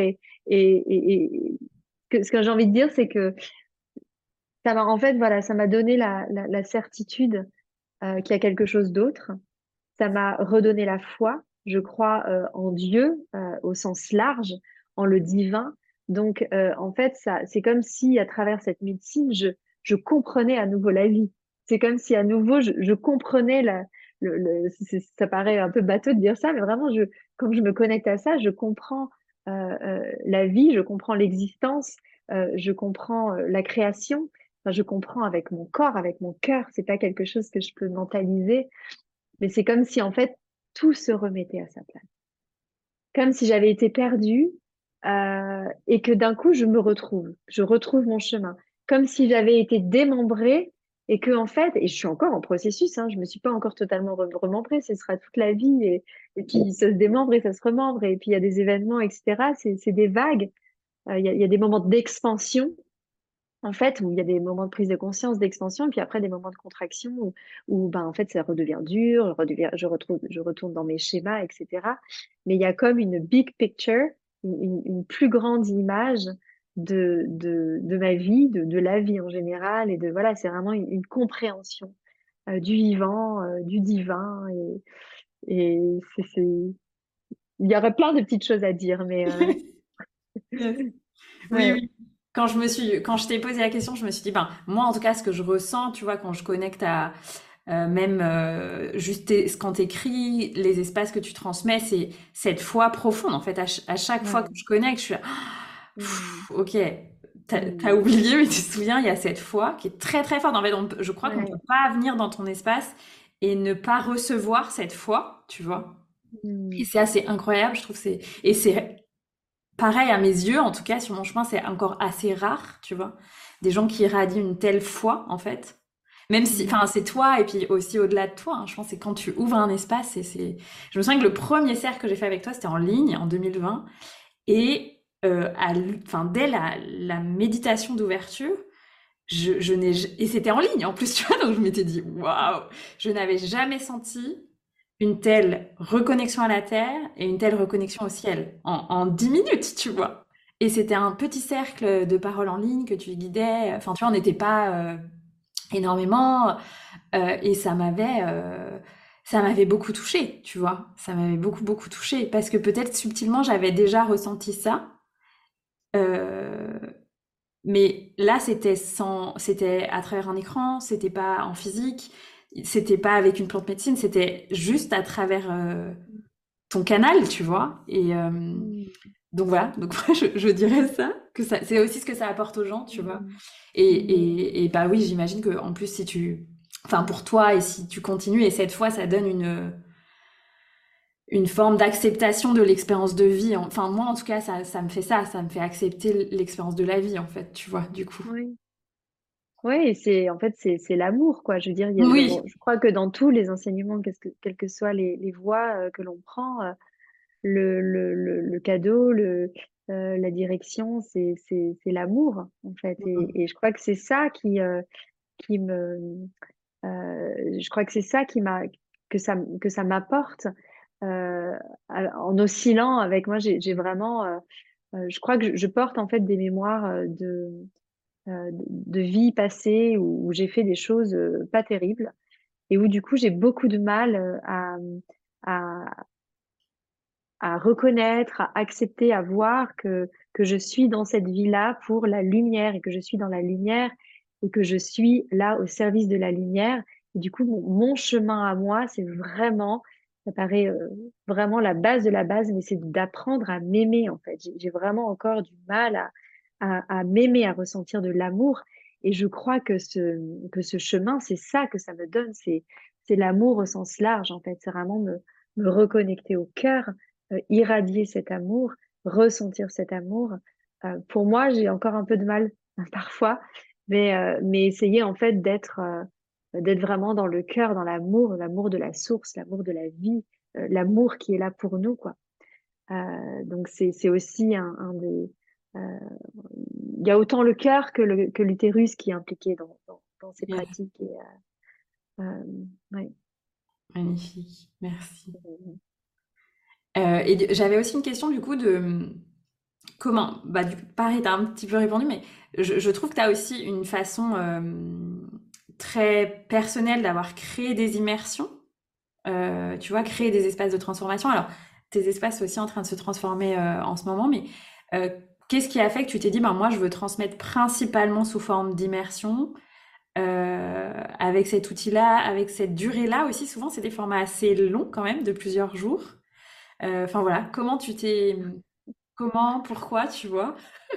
Et ce que j'ai envie de dire, c'est que ça m'a, en fait, voilà, ça m'a donné la certitude qu'il y a quelque chose d'autre. Ça m'a redonné la foi. Je crois en Dieu au sens large, en le divin. Donc, en fait, ça, c'est comme si à travers cette médecine, je comprenais à nouveau la vie. C'est comme si à nouveau, je comprenais ça paraît un peu bateau de dire ça, mais vraiment, quand je me connecte à ça, je comprends la vie, je comprends l'existence, je comprends la création. Enfin, je comprends avec mon corps, avec mon cœur. C'est pas quelque chose que je peux mentaliser, mais c'est comme si en fait tout se remettait à sa place. Comme si j'avais été perdue et que d'un coup je retrouve mon chemin. Comme si j'avais été démembrée et que en fait, et je suis encore en processus, hein, je me suis pas encore totalement remembrée, ce sera toute la vie et puis ça se démembre et ça se remembre et puis il y a des événements, etc. C'est des vagues. Il y a des moments d'expansion en fait, où il y a des moments de prise de conscience, d'expansion, puis après des moments de contraction où ben, en fait, ça redevient dur, je retourne dans mes schémas, etc. Mais il y a comme une big picture, une plus grande image de ma vie, de la vie en général, et de voilà, c'est vraiment une compréhension du vivant, du divin, il y aurait plein de petites choses à dire, mais Yes. Oui, ouais, oui. Quand je t'ai posé la question, je me suis dit, ben, moi, en tout cas, ce que je ressens, tu vois, quand je connecte à, même juste quand t'écris, les espaces que tu transmets, c'est cette foi profonde. En fait, à chaque fois que ouais. je connecte, je suis là, Mm, ok, t'as mm, oublié, mais tu te souviens, il y a cette foi qui est très très forte. En fait, je crois qu'on peut ouais. pas venir dans ton espace et ne pas recevoir cette foi, tu vois. Et Mm. c'est assez incroyable, je trouve. Et c'est pareil à mes yeux, en tout cas, sur mon chemin, c'est encore assez rare, tu vois. Des gens qui irradient une telle foi, en fait. Même si, Mm. enfin, c'est toi, et puis aussi au-delà de toi, hein, je pense que c'est quand tu ouvres un espace, Je me souviens que le premier cercle que j'ai fait avec toi, c'était en ligne, en 2020, et enfin, dès la méditation d'ouverture, je n'ai, et c'était en ligne en plus, tu vois, donc je m'étais dit, waouh, je n'avais jamais senti une telle reconnexion à la terre et une telle reconnexion au ciel en 10 minutes, tu vois. Et c'était un petit cercle de paroles en ligne que tu guidais. Enfin, tu vois, on n'était pas énormément. Et ça m'avait beaucoup touchée, tu vois. Ça m'avait beaucoup, beaucoup touchée. Parce que peut-être subtilement, j'avais déjà ressenti ça. Euh, mais là, c'était à travers un écran, c'était pas en physique, c'était pas avec une plante médecine, c'était juste à travers ton canal, tu vois. Et Mm. donc voilà, donc moi je dirais ça, que ça, c'est aussi ce que ça apporte aux gens, tu vois. Mm. Mm. Et bah oui, j'imagine que en plus si enfin pour toi et si tu continues et cette fois ça donne une forme d'acceptation de l'expérience de vie. Enfin moi en tout cas ça me fait ça, ça me fait accepter l'expérience de la vie en fait, tu vois, du coup. Oui. Ouais, et c'est en fait c'est l'amour quoi. Je veux dire, Oui. je crois que dans tous les enseignements, quelles que soient les voies que l'on prend, le cadeau, la direction, c'est l'amour en fait. Et je crois que c'est ça qui me je crois que c'est ça qui m'a que ça m'apporte euh, en oscillant avec moi. J'ai vraiment je crois que je porte en fait des mémoires de vie passée où j'ai fait des choses pas terribles et où du coup j'ai beaucoup de mal à reconnaître, à accepter, à voir que je suis dans cette vie-là pour la lumière et que je suis dans la lumière et que je suis là au service de la lumière. Et du coup, mon chemin à moi, c'est vraiment, ça paraît vraiment la base de la base, mais c'est d'apprendre à m'aimer en fait. J'ai vraiment encore du mal à m'aimer, à ressentir de l'amour. Et je crois que ce chemin, c'est ça que ça me donne, c'est l'amour au sens large en fait. C'est vraiment me reconnecter au cœur, irradier cet amour, ressentir cet amour. Pour moi, j'ai encore un peu de mal parfois, mais essayer en fait d'être vraiment dans le cœur, dans l'amour, l'amour de la source, l'amour de la vie, l'amour qui est là pour nous, quoi. Donc c'est aussi un des il y a autant le cœur que l'utérus qui est impliqué dans ces Yes. pratiques et ouais. Magnifique, merci. Et j'avais aussi une question du coup de comment, bah du coup, pareil, t'as un petit peu répondu, mais je trouve que t'as aussi une façon très personnelle d'avoir créé des immersions, tu vois, créer des espaces de transformation. Alors, tes espaces sont aussi en train de se transformer en ce moment, mais euh, qu'est-ce qui a fait que tu t'es dit, ben moi, je veux transmettre principalement sous forme d'immersion, avec cet outil-là, avec cette durée-là aussi. Souvent, c'est des formats assez longs quand même, de plusieurs jours. Enfin voilà, comment tu t'es, comment, pourquoi, tu vois,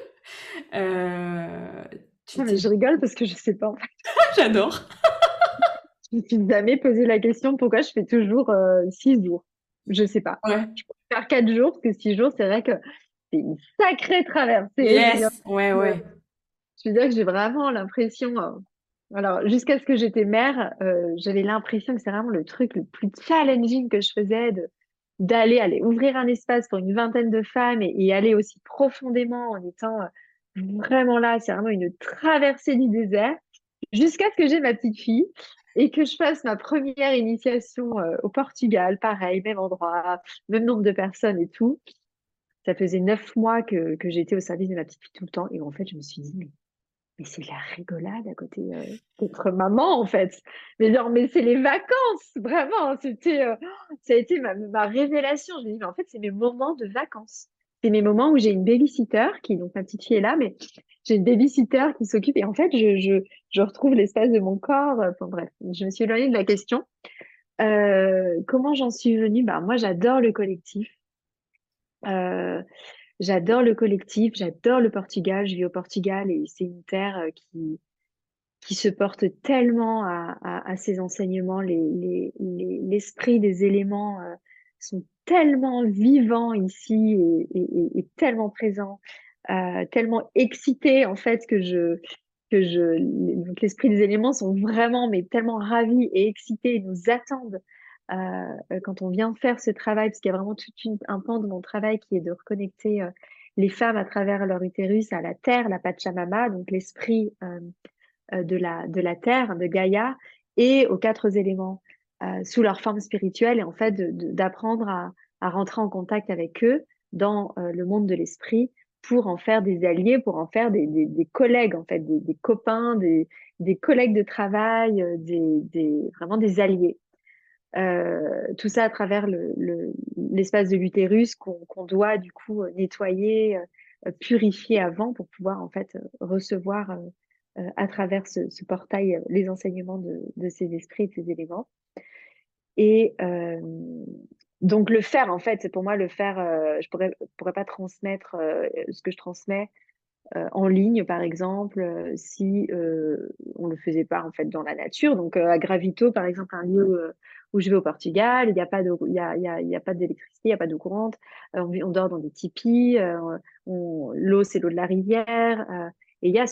euh, tu Non, mais t'es, je rigole parce que je sais pas. En fait, j'adore. je me suis jamais posé la question pourquoi je fais toujours 6 jours. Je sais pas. Ouais. Je peux faire 4 jours parce que 6 jours, c'est vrai que c'est une sacrée traversée. Yes. Ouais, ouais. Je veux dire que j'ai vraiment l'impression. Alors, jusqu'à ce que j'étais mère, j'avais l'impression que c'est vraiment le truc le plus challenging que je faisais d'aller ouvrir un espace pour une vingtaine de femmes et aller aussi profondément en étant vraiment là. C'est vraiment une traversée du désert jusqu'à ce que j'ai ma petite fille et que je fasse ma première initiation au Portugal. Pareil, même endroit, même nombre de personnes et tout. Ça faisait 9 mois que j'étais au service de ma petite fille tout le temps. Et en fait, je me suis dit, mais c'est de la rigolade à côté d'être maman, en fait. Mais genre, mais c'est les vacances, vraiment. Ça a été ma révélation. Je me dis, mais en fait, c'est mes moments de vacances. C'est mes moments où j'ai une babysitter donc ma petite fille est là, mais j'ai une babysitter qui s'occupe. Et en fait, je retrouve l'espace de mon corps. Enfin, bref, je me suis éloignée de la question. Comment j'en suis venue? Bah, moi, j'adore le collectif. Euh, J'adore le collectif, j'adore le Portugal. Je vis au Portugal et c'est une terre qui se porte tellement à ses enseignements. L'esprit des éléments sont tellement vivants ici et tellement présents, tellement excités en fait donc l'esprit des éléments sont vraiment mais tellement ravis et excités et nous attendent quand on vient faire ce travail, parce qu'il y a vraiment un pan de mon travail qui est de reconnecter les femmes à travers leur utérus à la terre, la Pachamama, donc l'esprit de la terre, de Gaïa, et aux 4 éléments sous leur forme spirituelle, et en fait d'apprendre à rentrer en contact avec eux dans le monde de l'esprit pour en faire des alliés, pour en faire des collègues, en fait, des copains, des collègues de travail, vraiment des alliés. Tout ça à travers l'espace de l'utérus qu'on doit du coup nettoyer, purifier avant pour pouvoir en fait recevoir à travers ce portail les enseignements de ces esprits, de ces éléments. Et donc le faire en fait, c'est pour moi le faire. Je pourrais pas transmettre ce que je transmets en ligne, par exemple, si on le faisait pas en fait dans la nature. Donc à Gravito, par exemple, un lieu où je vais au Portugal, il n'y a pas de, il y a pas d'électricité, il n'y a pas d'eau courante. On dort dans des tipis. L'eau, c'est l'eau de la rivière. Et il y a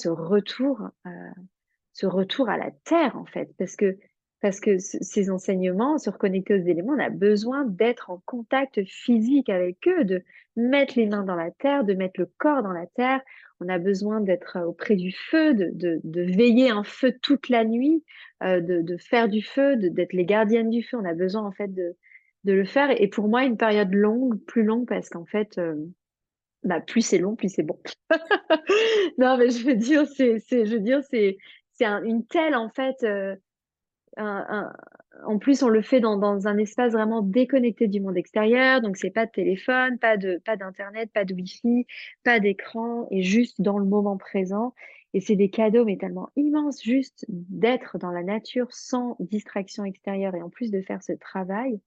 ce retour à la terre, en fait, parce que ces enseignements, se reconnecter aux éléments, on a besoin d'être en contact physique avec eux, de mettre les mains dans la terre, de mettre le corps dans la terre. On a besoin d'être auprès du feu, de veiller un feu toute la nuit, de faire du feu, d'être les gardiennes du feu. On a besoin, en fait, de le faire. Et pour moi, une période longue, plus longue, parce qu'en fait, bah, plus c'est long, plus c'est bon. Non, mais je veux dire, je veux dire, c'est une telle, en fait, un, en plus, on le fait dans un espace vraiment déconnecté du monde extérieur. Donc, c'est pas de téléphone, pas d'internet, pas de wifi, pas d'écran et juste dans le moment présent. Et c'est des cadeaux, mais tellement immenses, juste d'être dans la nature sans distraction extérieure et en plus de faire ce travail.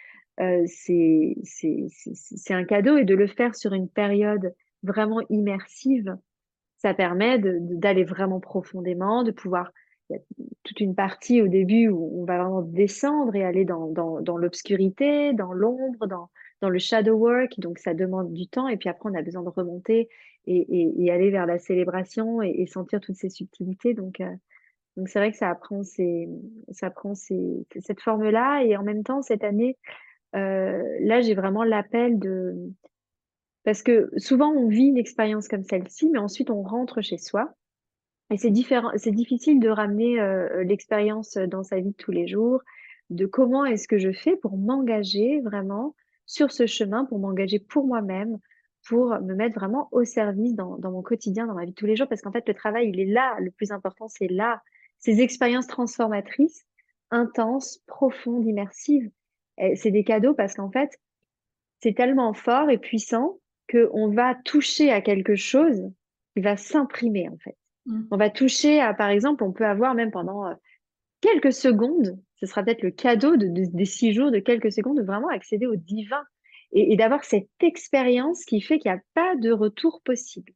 C'est un cadeau et de le faire sur une période vraiment immersive, ça permet d'aller vraiment profondément, de pouvoir, il y a toute une partie au début où on va vraiment descendre et aller dans l'obscurité, dans l'ombre, dans le shadow work. Donc, ça demande du temps. Et puis après, on a besoin de remonter et aller vers la célébration et sentir toutes ces subtilités. Donc c'est vrai que ça prend cette forme-là. Et en même temps, cette année, là, j'ai vraiment l'appel de... Parce que souvent, on vit une expérience comme celle-ci, mais ensuite, on rentre chez soi. Et c'est différent, c'est difficile de ramener l'expérience dans sa vie de tous les jours, de comment est-ce que je fais pour m'engager vraiment sur ce chemin, pour m'engager pour moi-même, pour me mettre vraiment au service dans mon quotidien, dans ma vie de tous les jours, parce qu'en fait, le travail, il est là. Le plus important, c'est là. Ces expériences transformatrices, intenses, profondes, immersives, c'est des cadeaux parce qu'en fait, c'est tellement fort et puissant qu'on va toucher à quelque chose qui va s'imprimer, en fait. On va toucher à, par exemple, on peut avoir même pendant quelques secondes, ce sera peut-être le cadeau des 6 jours, de quelques secondes, de vraiment accéder au divin et d'avoir cette expérience qui fait qu'il n'y a pas de retour possible.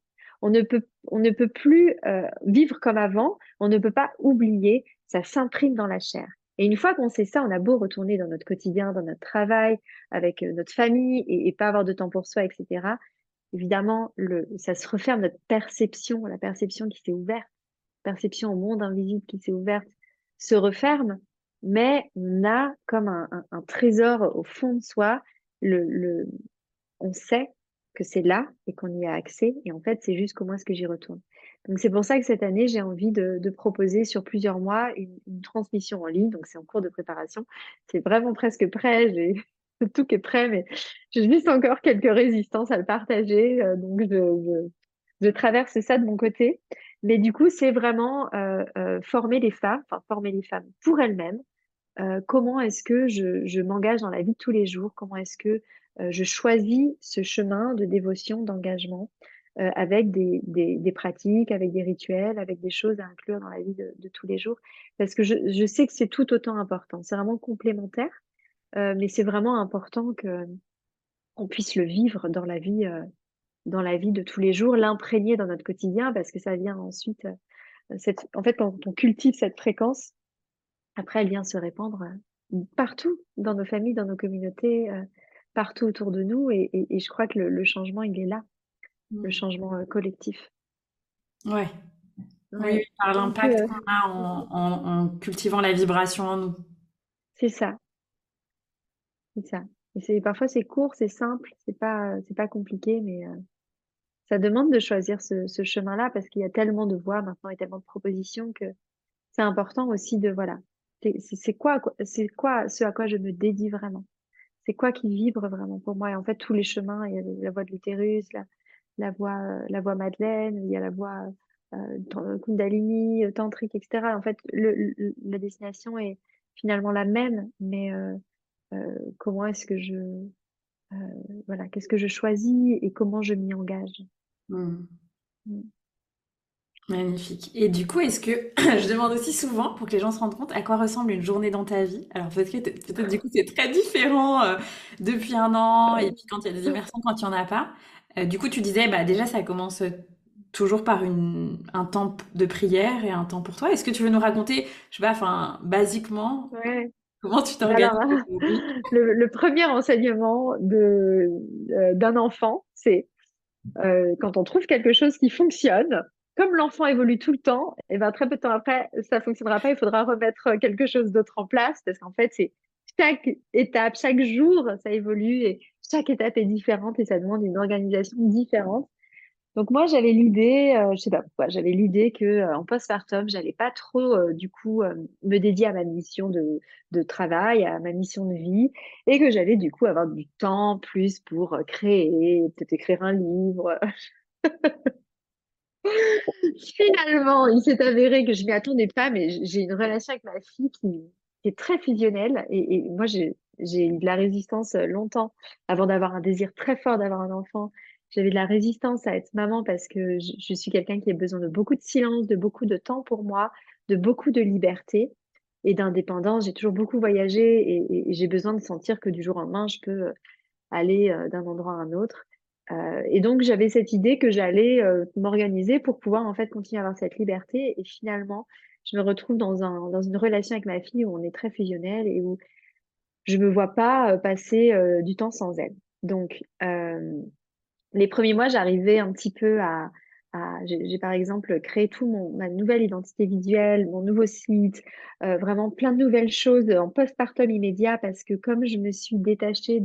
On ne peut plus vivre comme avant, on ne peut pas oublier, ça s'imprime dans la chair. Et une fois qu'on sait ça, on a beau retourner dans notre quotidien, dans notre travail, avec notre famille et pas avoir de temps pour soi, etc. Évidemment, ça se referme notre perception, la perception qui s'est ouverte, perception au monde invisible qui s'est ouverte, se referme, mais on a comme un trésor au fond de soi. Le, on sait que c'est là et qu'on y a accès. Et en fait, c'est juste comment est-ce que j'y retourne. Donc, c'est pour ça que cette année, j'ai envie de proposer sur plusieurs mois une transmission en ligne. Donc, c'est en cours de préparation. C'est vraiment presque prêt. J'ai tout qui est prêt, mais j'ai juste encore quelques résistances à le partager. Donc, je traverse ça de mon côté. Mais du coup, c'est vraiment former les femmes, enfin former les femmes pour elles-mêmes. Comment est-ce que je m'engage dans la vie de tous les jours? Comment est-ce que je choisis ce chemin de dévotion, d'engagement, avec des pratiques, avec des rituels, avec des choses à inclure dans la vie de tous les jours? Parce que je sais que c'est tout autant important. C'est vraiment complémentaire, mais c'est vraiment important que qu'on puisse le vivre dans la vie de tous les jours, l'imprégner dans notre quotidien, parce que ça vient ensuite, en fait, quand on cultive cette fréquence, après, elle vient se répandre partout, dans nos familles, dans nos communautés, partout autour de nous. Et je crois que le changement, il est là, le Mm. changement collectif. Ouais, oui, oui, Ouais. par Donc, l'impact qu'on a en cultivant la vibration en nous. c'est ça, c'est ça. Et parfois, c'est court, c'est simple, c'est pas compliqué, mais ça demande de choisir ce chemin-là parce qu'il y a tellement de voies maintenant et tellement de propositions que c'est important aussi de, voilà, c'est quoi ce à quoi je me dédie vraiment? C'est quoi qui vibre vraiment pour moi? Et en fait, tous les chemins, il y a la voie de l'utérus, la voie Madeleine, il y a la voie Kundalini, tantrique, etc. En fait, la destination est finalement la même, mais comment est-ce que voilà, qu'est-ce que je choisis et comment je m'y engage? Mm. Mm. Magnifique. Et du coup, est-ce que je demande aussi souvent pour que les gens se rendent compte à quoi ressemble une journée dans ta vie? Alors peut-être que peut-être du coup c'est très différent depuis un an et puis quand il y a des immersions, quand il y en a pas. Du coup, tu disais bah déjà ça commence toujours par un temps de prière et un temps pour toi. Est-ce que tu veux nous raconter, je sais pas, enfin basiquement Ouais. comment tu Bah t'organises alors, aujourd'hui? le premier enseignement d'un enfant, c'est quand on trouve quelque chose qui fonctionne, comme l'enfant évolue tout le temps, et ben très peu de temps après, ça fonctionnera pas, il faudra remettre quelque chose d'autre en place, parce qu'en fait, c'est chaque étape, chaque jour, ça évolue, et chaque étape est différente, et ça demande une organisation différente. Donc moi, j'avais l'idée, je sais pas pourquoi, j'avais l'idée que en postpartum, j'allais pas trop du coup me dédier à ma mission de travail, à ma mission de vie, et que j'allais du coup avoir du temps plus pour créer, peut-être écrire un livre. Finalement, il s'est avéré que je m'y attendais pas, mais j'ai une relation avec ma fille qui est très fusionnel. Et moi, j'ai eu de la résistance longtemps avant d'avoir un désir très fort d'avoir un enfant. J'avais de la résistance à être maman parce que je suis quelqu'un qui a besoin de beaucoup de silence, de beaucoup de temps pour moi, de beaucoup de liberté et d'indépendance. J'ai toujours beaucoup voyagé et j'ai besoin de sentir que du jour au lendemain, je peux aller d'un endroit à un autre. Et donc, j'avais cette idée que j'allais m'organiser pour pouvoir en fait continuer à avoir cette liberté. Et finalement, je me retrouve dans une relation avec ma fille où on est très fusionnel et où je me vois pas passer du temps sans elle. Donc, les premiers mois, j'arrivais un petit peu j'ai par exemple créé ma nouvelle identité visuelle, mon nouveau site, vraiment plein de nouvelles choses en postpartum immédiat parce que comme je me suis détachée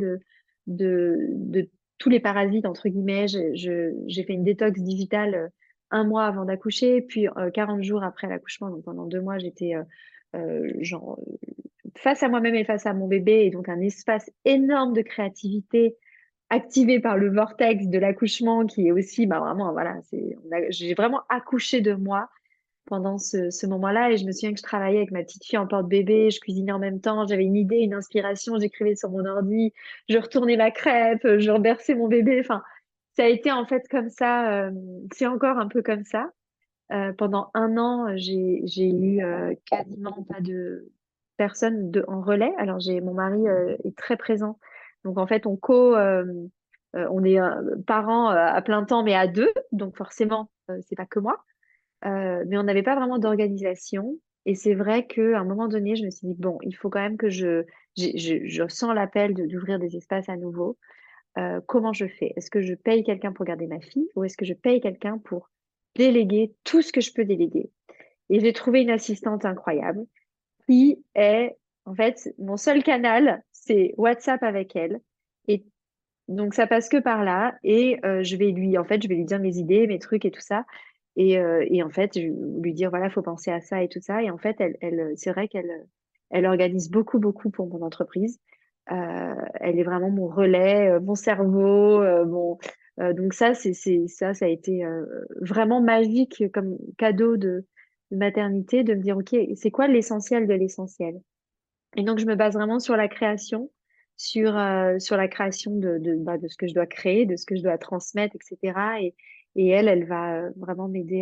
de tous les parasites, entre guillemets, j'ai fait une détox digitale un mois avant d'accoucher, puis 40 jours après l'accouchement, donc pendant 2 mois, j'étais genre face à moi-même et face à mon bébé, et donc un espace énorme de créativité activé par le vortex de l'accouchement qui est aussi, bah vraiment, voilà, j'ai vraiment accouché de moi pendant ce moment-là et je me souviens que je travaillais avec ma petite fille en porte-bébé, je cuisinais en même temps, j'avais une idée, une inspiration, j'écrivais sur mon ordi, je retournais ma crêpe, je reberçais mon bébé, enfin, ça a été en fait comme ça, c'est encore un peu comme ça. Pendant un an, j'ai eu quasiment pas de personne en relais. Alors mon mari est très présent. Donc en fait, on est parents à plein temps, mais à deux. Donc forcément, c'est pas que moi. Mais on n'avait pas vraiment d'organisation. Et c'est vrai qu'à un moment donné, je me suis dit, bon, il faut quand même que je sens l'appel d'ouvrir des espaces à nouveau. Comment je fais? Est-ce que je paye quelqu'un pour garder ma fille ou est-ce que je paye quelqu'un pour déléguer tout ce que je peux déléguer? Et j'ai trouvé une assistante incroyable qui est, en fait, mon seul canal, c'est WhatsApp avec elle. Et donc, ça passe que par là. Et je vais lui dire mes idées, mes trucs et tout ça. Et en fait, je vais lui dire, voilà, faut penser à ça et tout ça. Et en fait, c'est vrai elle organise beaucoup, beaucoup pour mon entreprise. Elle est vraiment mon relais, mon cerveau, donc ça a été vraiment magique comme cadeau de maternité de me dire, OK, c'est quoi l'essentiel de l'essentiel? Et donc, je me base vraiment sur la création, sur la création de ce que je dois créer, de ce que je dois transmettre, etc. Et elle va vraiment m'aider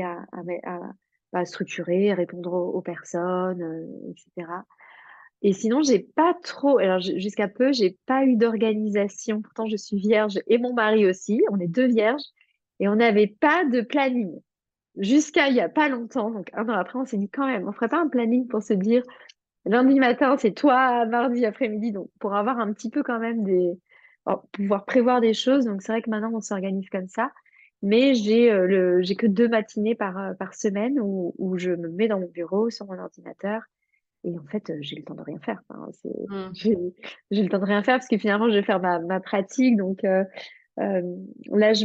à structurer, à répondre aux personnes, etc. Et sinon, j'ai pas trop, alors jusqu'à peu, j'ai pas eu d'organisation. Pourtant, je suis vierge et mon mari aussi. On est deux vierges et on n'avait pas de planning jusqu'à il y a pas longtemps. Donc, un an après, on s'est dit quand même, on ferait pas un planning pour se dire lundi matin, c'est toi, mardi après-midi. Donc, pour avoir un petit peu quand même pouvoir prévoir des choses. Donc, c'est vrai que maintenant, on s'organise comme ça. Mais j'ai que 2 matinées par semaine où je me mets dans mon bureau sur mon ordinateur et en fait, j'ai le temps de rien faire. Enfin, Mm. j'ai, j'ai le temps de rien faire parce que finalement, je vais faire ma pratique. Donc euh, là,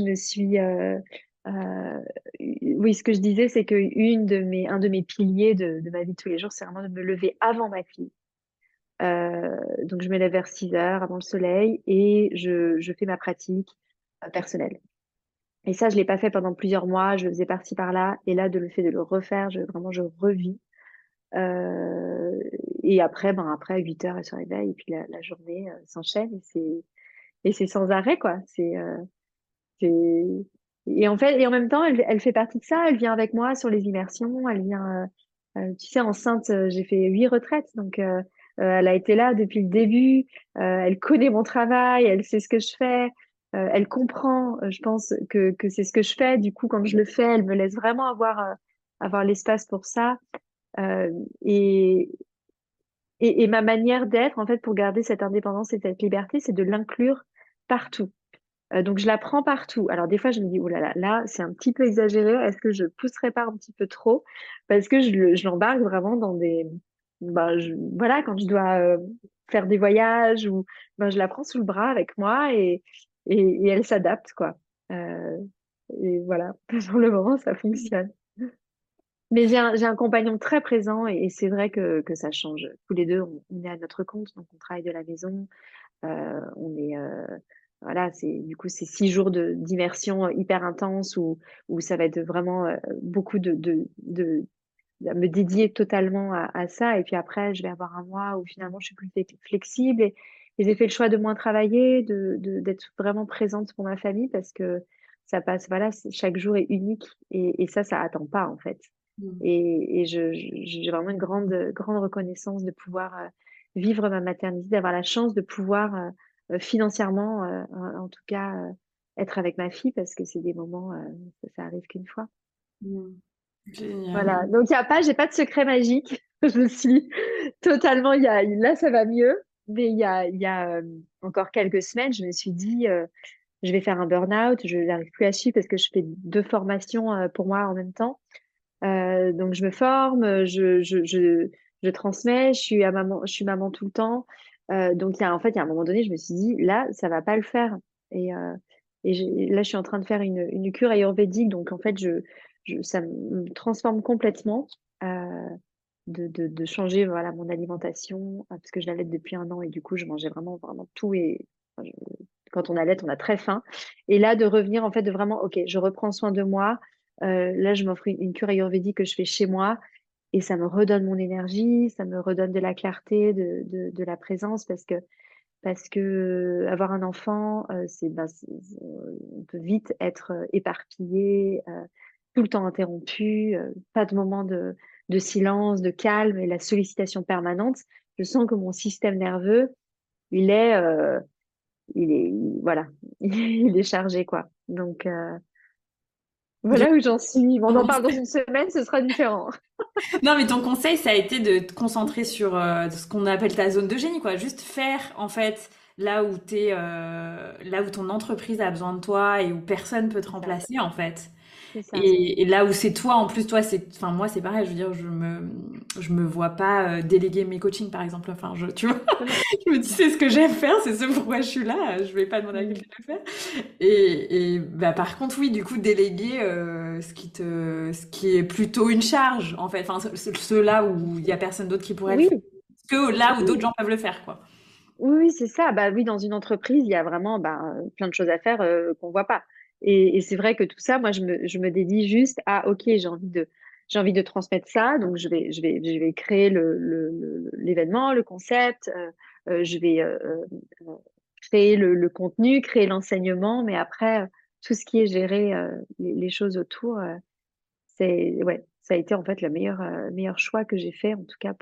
euh, oui, ce que je disais, c'est que un de mes piliers de ma vie de tous les jours, c'est vraiment de me lever avant ma fille. Donc je me lève vers 6 heures avant le soleil et je fais ma pratique personnelle. Et ça, je l'ai pas fait pendant plusieurs mois. Je le faisais par-ci par-là. Et là, le fait de le refaire, vraiment, je revis. Euh, et après, après, à 8 heures, elle se réveille et puis la journée s'enchaîne et c'est sans arrêt, quoi. C'est, et en fait, et en même temps, elle fait partie de ça. Elle vient avec moi sur les immersions. Elle vient, tu sais, enceinte, j'ai fait 8 retraites. Donc, elle a été là depuis le début. Elle connaît mon travail. Elle sait ce que je fais. Elle comprend, je pense, que c'est ce que je fais. Du coup, quand je le fais, elle me laisse vraiment avoir l'espace pour ça. Euh, et, et ma manière d'être, en fait, pour garder cette indépendance et cette liberté, c'est de l'inclure partout. Donc, je la prends partout. Alors, des fois, je me dis, oh là là, là, c'est un petit peu exagéré. Est-ce que je pousserais pas un petit peu trop? Parce que je l'embarque vraiment dans voilà, quand je dois faire des voyages ou je la prends sous le bras avec moi et elle s'adapte, quoi. Euh, et voilà, pour le moment, ça fonctionne. Mais j'ai un compagnon très présent et c'est vrai que ça change. Tous les deux, on est à notre compte, donc on travaille de la maison. On est voilà, du coup c'est 6 jours d'immersion hyper intense où ça va être vraiment beaucoup me dédier totalement à ça. Et puis après, je vais avoir un mois où finalement, je suis plus flexible. Et j'ai fait le choix de moins travailler, d'être vraiment présente pour ma famille parce que ça passe, voilà, chaque jour est unique et ça attend pas en fait. Mm. Et j'ai vraiment une grande reconnaissance de pouvoir vivre ma maternité, d'avoir la chance de pouvoir financièrement, en tout cas, être avec ma fille parce que c'est des moments, ça arrive qu'une fois. Mm. Génial. Voilà. Donc, j'ai pas de secret magique. Je suis totalement, là, ça va mieux. Mais encore quelques semaines, je me suis dit, je vais faire un burn-out. Je n'arrive plus à suivre parce que je fais deux formations pour moi en même temps. Donc je me forme, je transmets, je suis maman tout le temps. Donc en fait, il y a un moment donné, je me suis dit, là, ça va pas le faire. Et, euh, là, je suis en train de faire une cure ayurvédique. Donc en fait, ça me transforme complètement de changer voilà, mon alimentation parce que je l'allaite depuis un an et du coup, je mangeais vraiment tout. Et enfin, quand on allaite, on a très faim. Et là, de revenir, en fait, de vraiment, OK, je reprends soin de moi. Là, je m'offre une cure ayurvédique que je fais chez moi et ça me redonne mon énergie, ça me redonne de la clarté, de la présence parce que avoir un enfant, on peut vite être éparpillé, tout le temps interrompu, pas de moment de silence, de calme et la sollicitation permanente. Je sens que mon système nerveux, il est, euh, voilà, il est chargé, quoi. Donc, Du voilà où j'en suis. On en coup, parle dans une semaine, ce sera différent. non, mais ton conseil, ça a été de te concentrer sur ce qu'on appelle ta zone de génie, quoi. Juste faire, en fait, là où ton entreprise a besoin de toi et où personne peut te C'est ça, remplacer, en fait. c'est ça. Et là où c'est toi, en plus, toi, enfin, moi, c'est pareil, je veux dire, je me vois pas déléguer mes coachings, par exemple. Enfin, tu vois, Non, non. je me dis, c'est ce que j'aime faire, c'est ce pourquoi je suis là, je vais pas demander à quelqu'un Mm. de le faire. Et bah, par contre, oui, du coup, déléguer ce qui est plutôt une charge, en fait. Enfin, ceux-là où il y a personne d'autre qui pourrait le Oui, faire, que là où d'autres oui, gens peuvent le faire, quoi. oui, oui, c'est ça. Bah oui, dans une entreprise, il y a vraiment plein de choses à faire qu'on voit pas. Et c'est vrai que tout ça, moi, je me dédie juste à, OK, j'ai envie de transmettre ça, donc je vais créer l'événement, le concept, je vais créer le contenu, créer l'enseignement, mais après, tout ce qui est géré, les choses autour, ouais, ça a été en fait le meilleur choix que j'ai fait, en tout cas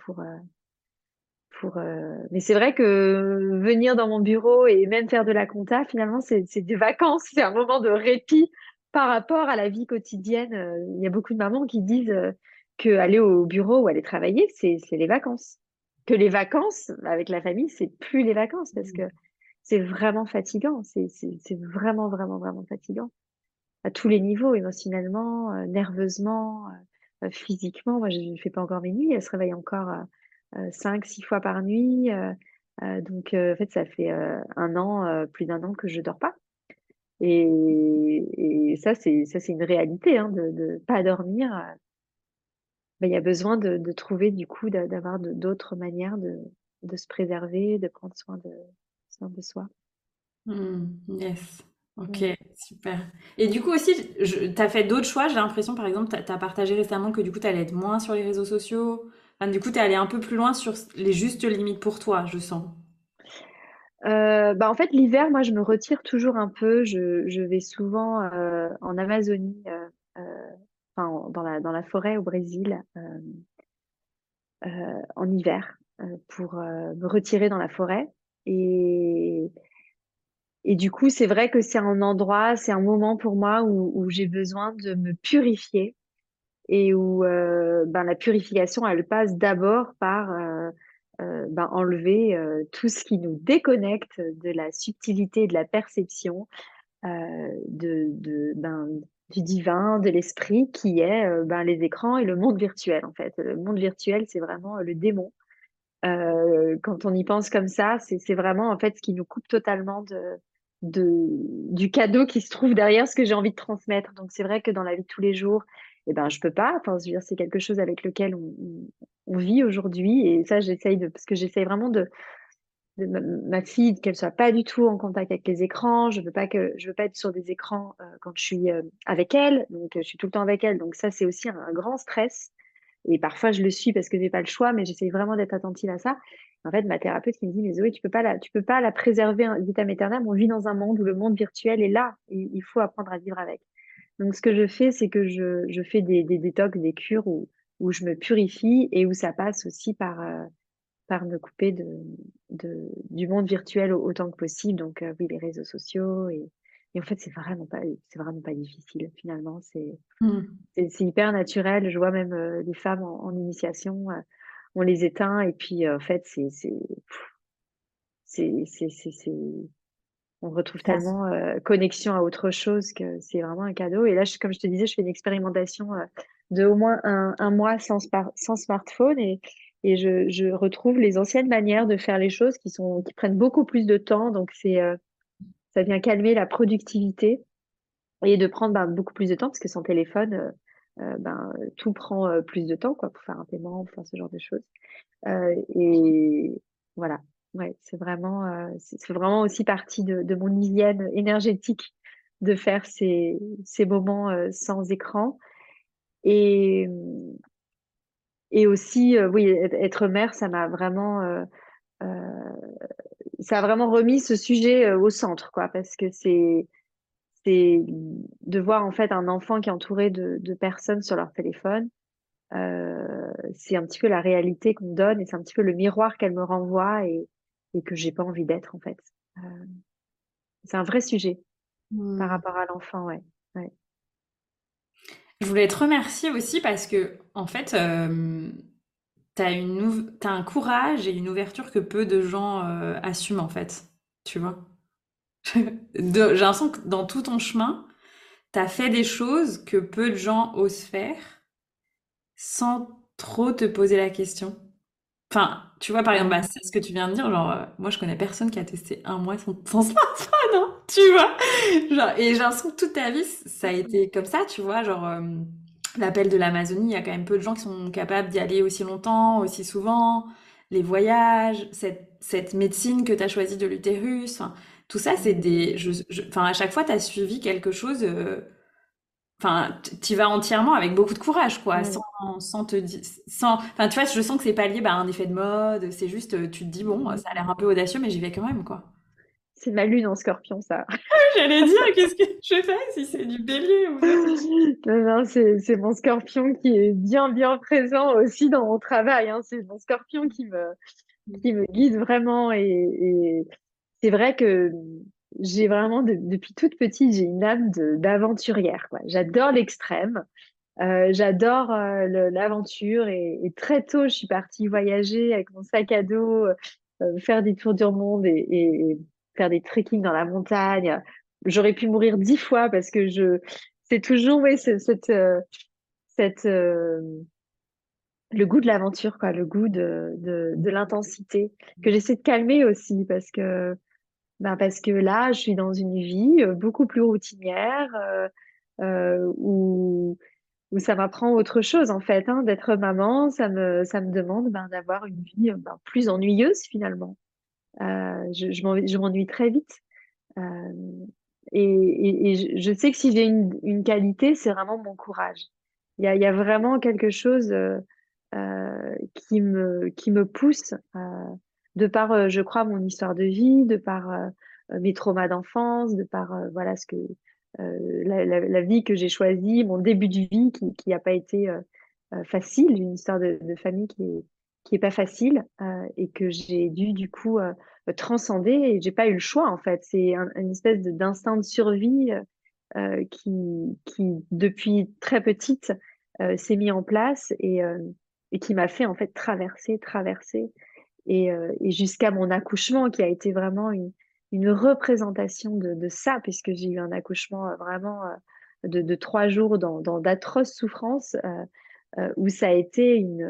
mais c'est vrai que venir dans mon bureau et même faire de la compta, finalement, c'est des vacances, c'est un moment de répit par rapport à la vie quotidienne. Il y a beaucoup de mamans qui disent que aller au bureau ou aller travailler, c'est les vacances. Que les vacances avec la famille, c'est plus les vacances parce que c'est vraiment fatigant. C'est vraiment fatigant à tous les niveaux, émotionnellement, nerveusement, physiquement. Moi, je ne fais pas encore mes nuits. Elle se réveille encore 5, 6 fois par nuit. Donc, en fait, ça fait un an, plus d'un an que je dors pas. Et ça, c'est une réalité, hein, de pas dormir. Ben, il y a besoin de trouver, du coup, d'avoir d'autres manières de se préserver, de prendre soin de soi. Yes. Ok, Mm. super. Et du coup aussi, t'as fait d'autres choix. J'ai l'impression, par exemple, t'as partagé récemment que du coup, t'allais être moins sur les réseaux sociaux. Enfin, du coup, t'es allé un peu plus loin sur les justes limites pour toi, je sens. En fait, l'hiver, moi, je me retire toujours un peu. Je vais souvent en Amazonie, enfin, dans la forêt au Brésil, en hiver, pour me retirer dans la forêt. Et, et du coup, c'est vrai que c'est un endroit, c'est un moment pour moi où j'ai besoin de me purifier et où la purification, elle passe d'abord par enlever tout ce qui nous déconnecte de la subtilité et de la perception du divin, de l'esprit, qui est les écrans et le monde virtuel, en fait. Le monde virtuel, c'est vraiment le démon. Quand on y pense comme ça, c'est vraiment en fait ce qui nous coupe totalement du cadeau qui se trouve derrière ce que j'ai envie de transmettre. Donc c'est vrai que dans la vie de tous les jours, eh ben je peux pas. Enfin, je veux dire, c'est quelque chose avec lequel on vit aujourd'hui et ça parce que j'essaye vraiment de ma fille qu'elle soit pas du tout en contact avec les écrans. Je veux pas être sur des écrans quand je suis avec elle. Donc je suis tout le temps avec elle. Donc ça c'est aussi un grand stress. et parfois je le suis parce que j'ai pas le choix, mais j'essaie vraiment d'être attentive à ça. En fait, ma thérapeute qui me dit, mais Zoé, tu peux pas la préserver vitam aeternam. On vit dans un monde où le monde virtuel est là. Et il faut apprendre à vivre avec. Donc, ce que je fais, c'est que je fais des détox, des cures où je me purifie et où ça passe aussi par me couper du monde virtuel autant que possible. Donc, oui, les réseaux sociaux. Et en fait, c'est vraiment pas difficile, finalement. Mm. C'est hyper naturel. Je vois même les femmes en initiation, on les éteint et puis en fait, on retrouve Ça- tellement connexion à autre chose que c'est vraiment un cadeau. Et là, comme je te disais, je fais une expérimentation de au moins un mois sans smartphone et je retrouve les anciennes manières de faire les choses qui prennent beaucoup plus de temps. Donc, ça vient calmer la productivité et de prendre beaucoup plus de temps parce que sans téléphone, tout prend plus de temps quoi, pour faire un paiement, pour faire ce genre de choses. Et voilà, ouais, c'est vraiment aussi partie de mon hygiène énergétique de faire ces moments sans écran. Et, et aussi, oui, être mère, ça a vraiment remis ce sujet au centre, quoi, parce que c'est de voir en fait un enfant qui est entouré de personnes sur leur téléphone. C'est un petit peu la réalité qu'on me donne et c'est un petit peu le miroir qu'elle me renvoie et que j'ai pas envie d'être en fait. Euh, c'est un vrai sujet par Mm. rapport à l'enfant, ouais. Ouais. Je voulais te remercier aussi parce que, en fait, t'as un courage et une ouverture que peu de gens assument, en fait. Tu vois? J'ai l'impression que dans tout ton chemin, t'as fait des choses que peu de gens osent faire sans trop te poser la question. Enfin, tu vois, par exemple, bah, Ouais. c'est ce que tu viens de dire, genre, moi, je connais personne qui a testé un mois sans smartphone, hein, tu vois? Genre, et j'ai l'impression que toute ta vie, ça a été comme ça, tu vois, genre, l'appel de l'Amazonie, il y a quand même peu de gens qui sont capables d'y aller aussi longtemps, aussi souvent, les voyages, cette médecine que tu as choisie de l'utérus, enfin, tout ça, c'est des, enfin, à chaque fois, tu as suivi quelque chose, enfin, tu vas entièrement avec beaucoup de courage, quoi, Ouais. sans te dire, sans, enfin, tu vois, je sens que c'est pas lié bah, à un effet de mode, c'est juste, tu te dis, bon, ça a l'air un peu audacieux, mais j'y vais quand même, quoi. C'est ma lune en scorpion, ça. J'allais dire, qu'est-ce que je fais si c'est du bélier ou non? Non, non, c'est mon scorpion qui est bien, bien présent aussi dans mon travail, hein. C'est mon scorpion qui me guide vraiment et c'est vrai que j'ai vraiment, depuis toute petite, j'ai une âme d'aventurière, quoi. J'adore l'extrême. J'adore l'aventure et très tôt, je suis partie voyager avec mon sac à dos, faire des tours du monde et faire des trekking dans la montagne. J'aurais pu mourir 10 fois parce que c'est toujours ouais, cette, le goût de l'aventure, quoi, le goût de l'intensité que j'essaie de calmer aussi parce que là, je suis dans une vie beaucoup plus routinière où ça m'apprend autre chose en fait, hein, d'être maman, ça me demande d'avoir une vie plus ennuyeuse finalement. Je m'ennuie très vite. Euh, et je sais que si j'ai une qualité, c'est vraiment mon courage. Il y a vraiment quelque chose qui me pousse, de par, je crois, mon histoire de vie, de par mes traumas d'enfance, de par voilà la vie que j'ai choisie, mon début de vie qui a pas été facile, une histoire de famille qui est pas facile et que j'ai dû du coup transcender et j'ai pas eu le choix en fait. C'est une espèce d'instinct de survie qui depuis très petite s'est mis en place et qui m'a fait en fait traverser et jusqu'à mon accouchement qui a été vraiment une représentation de ça puisque j'ai eu un accouchement vraiment de 3 jours dans d'atroces souffrances où ça a été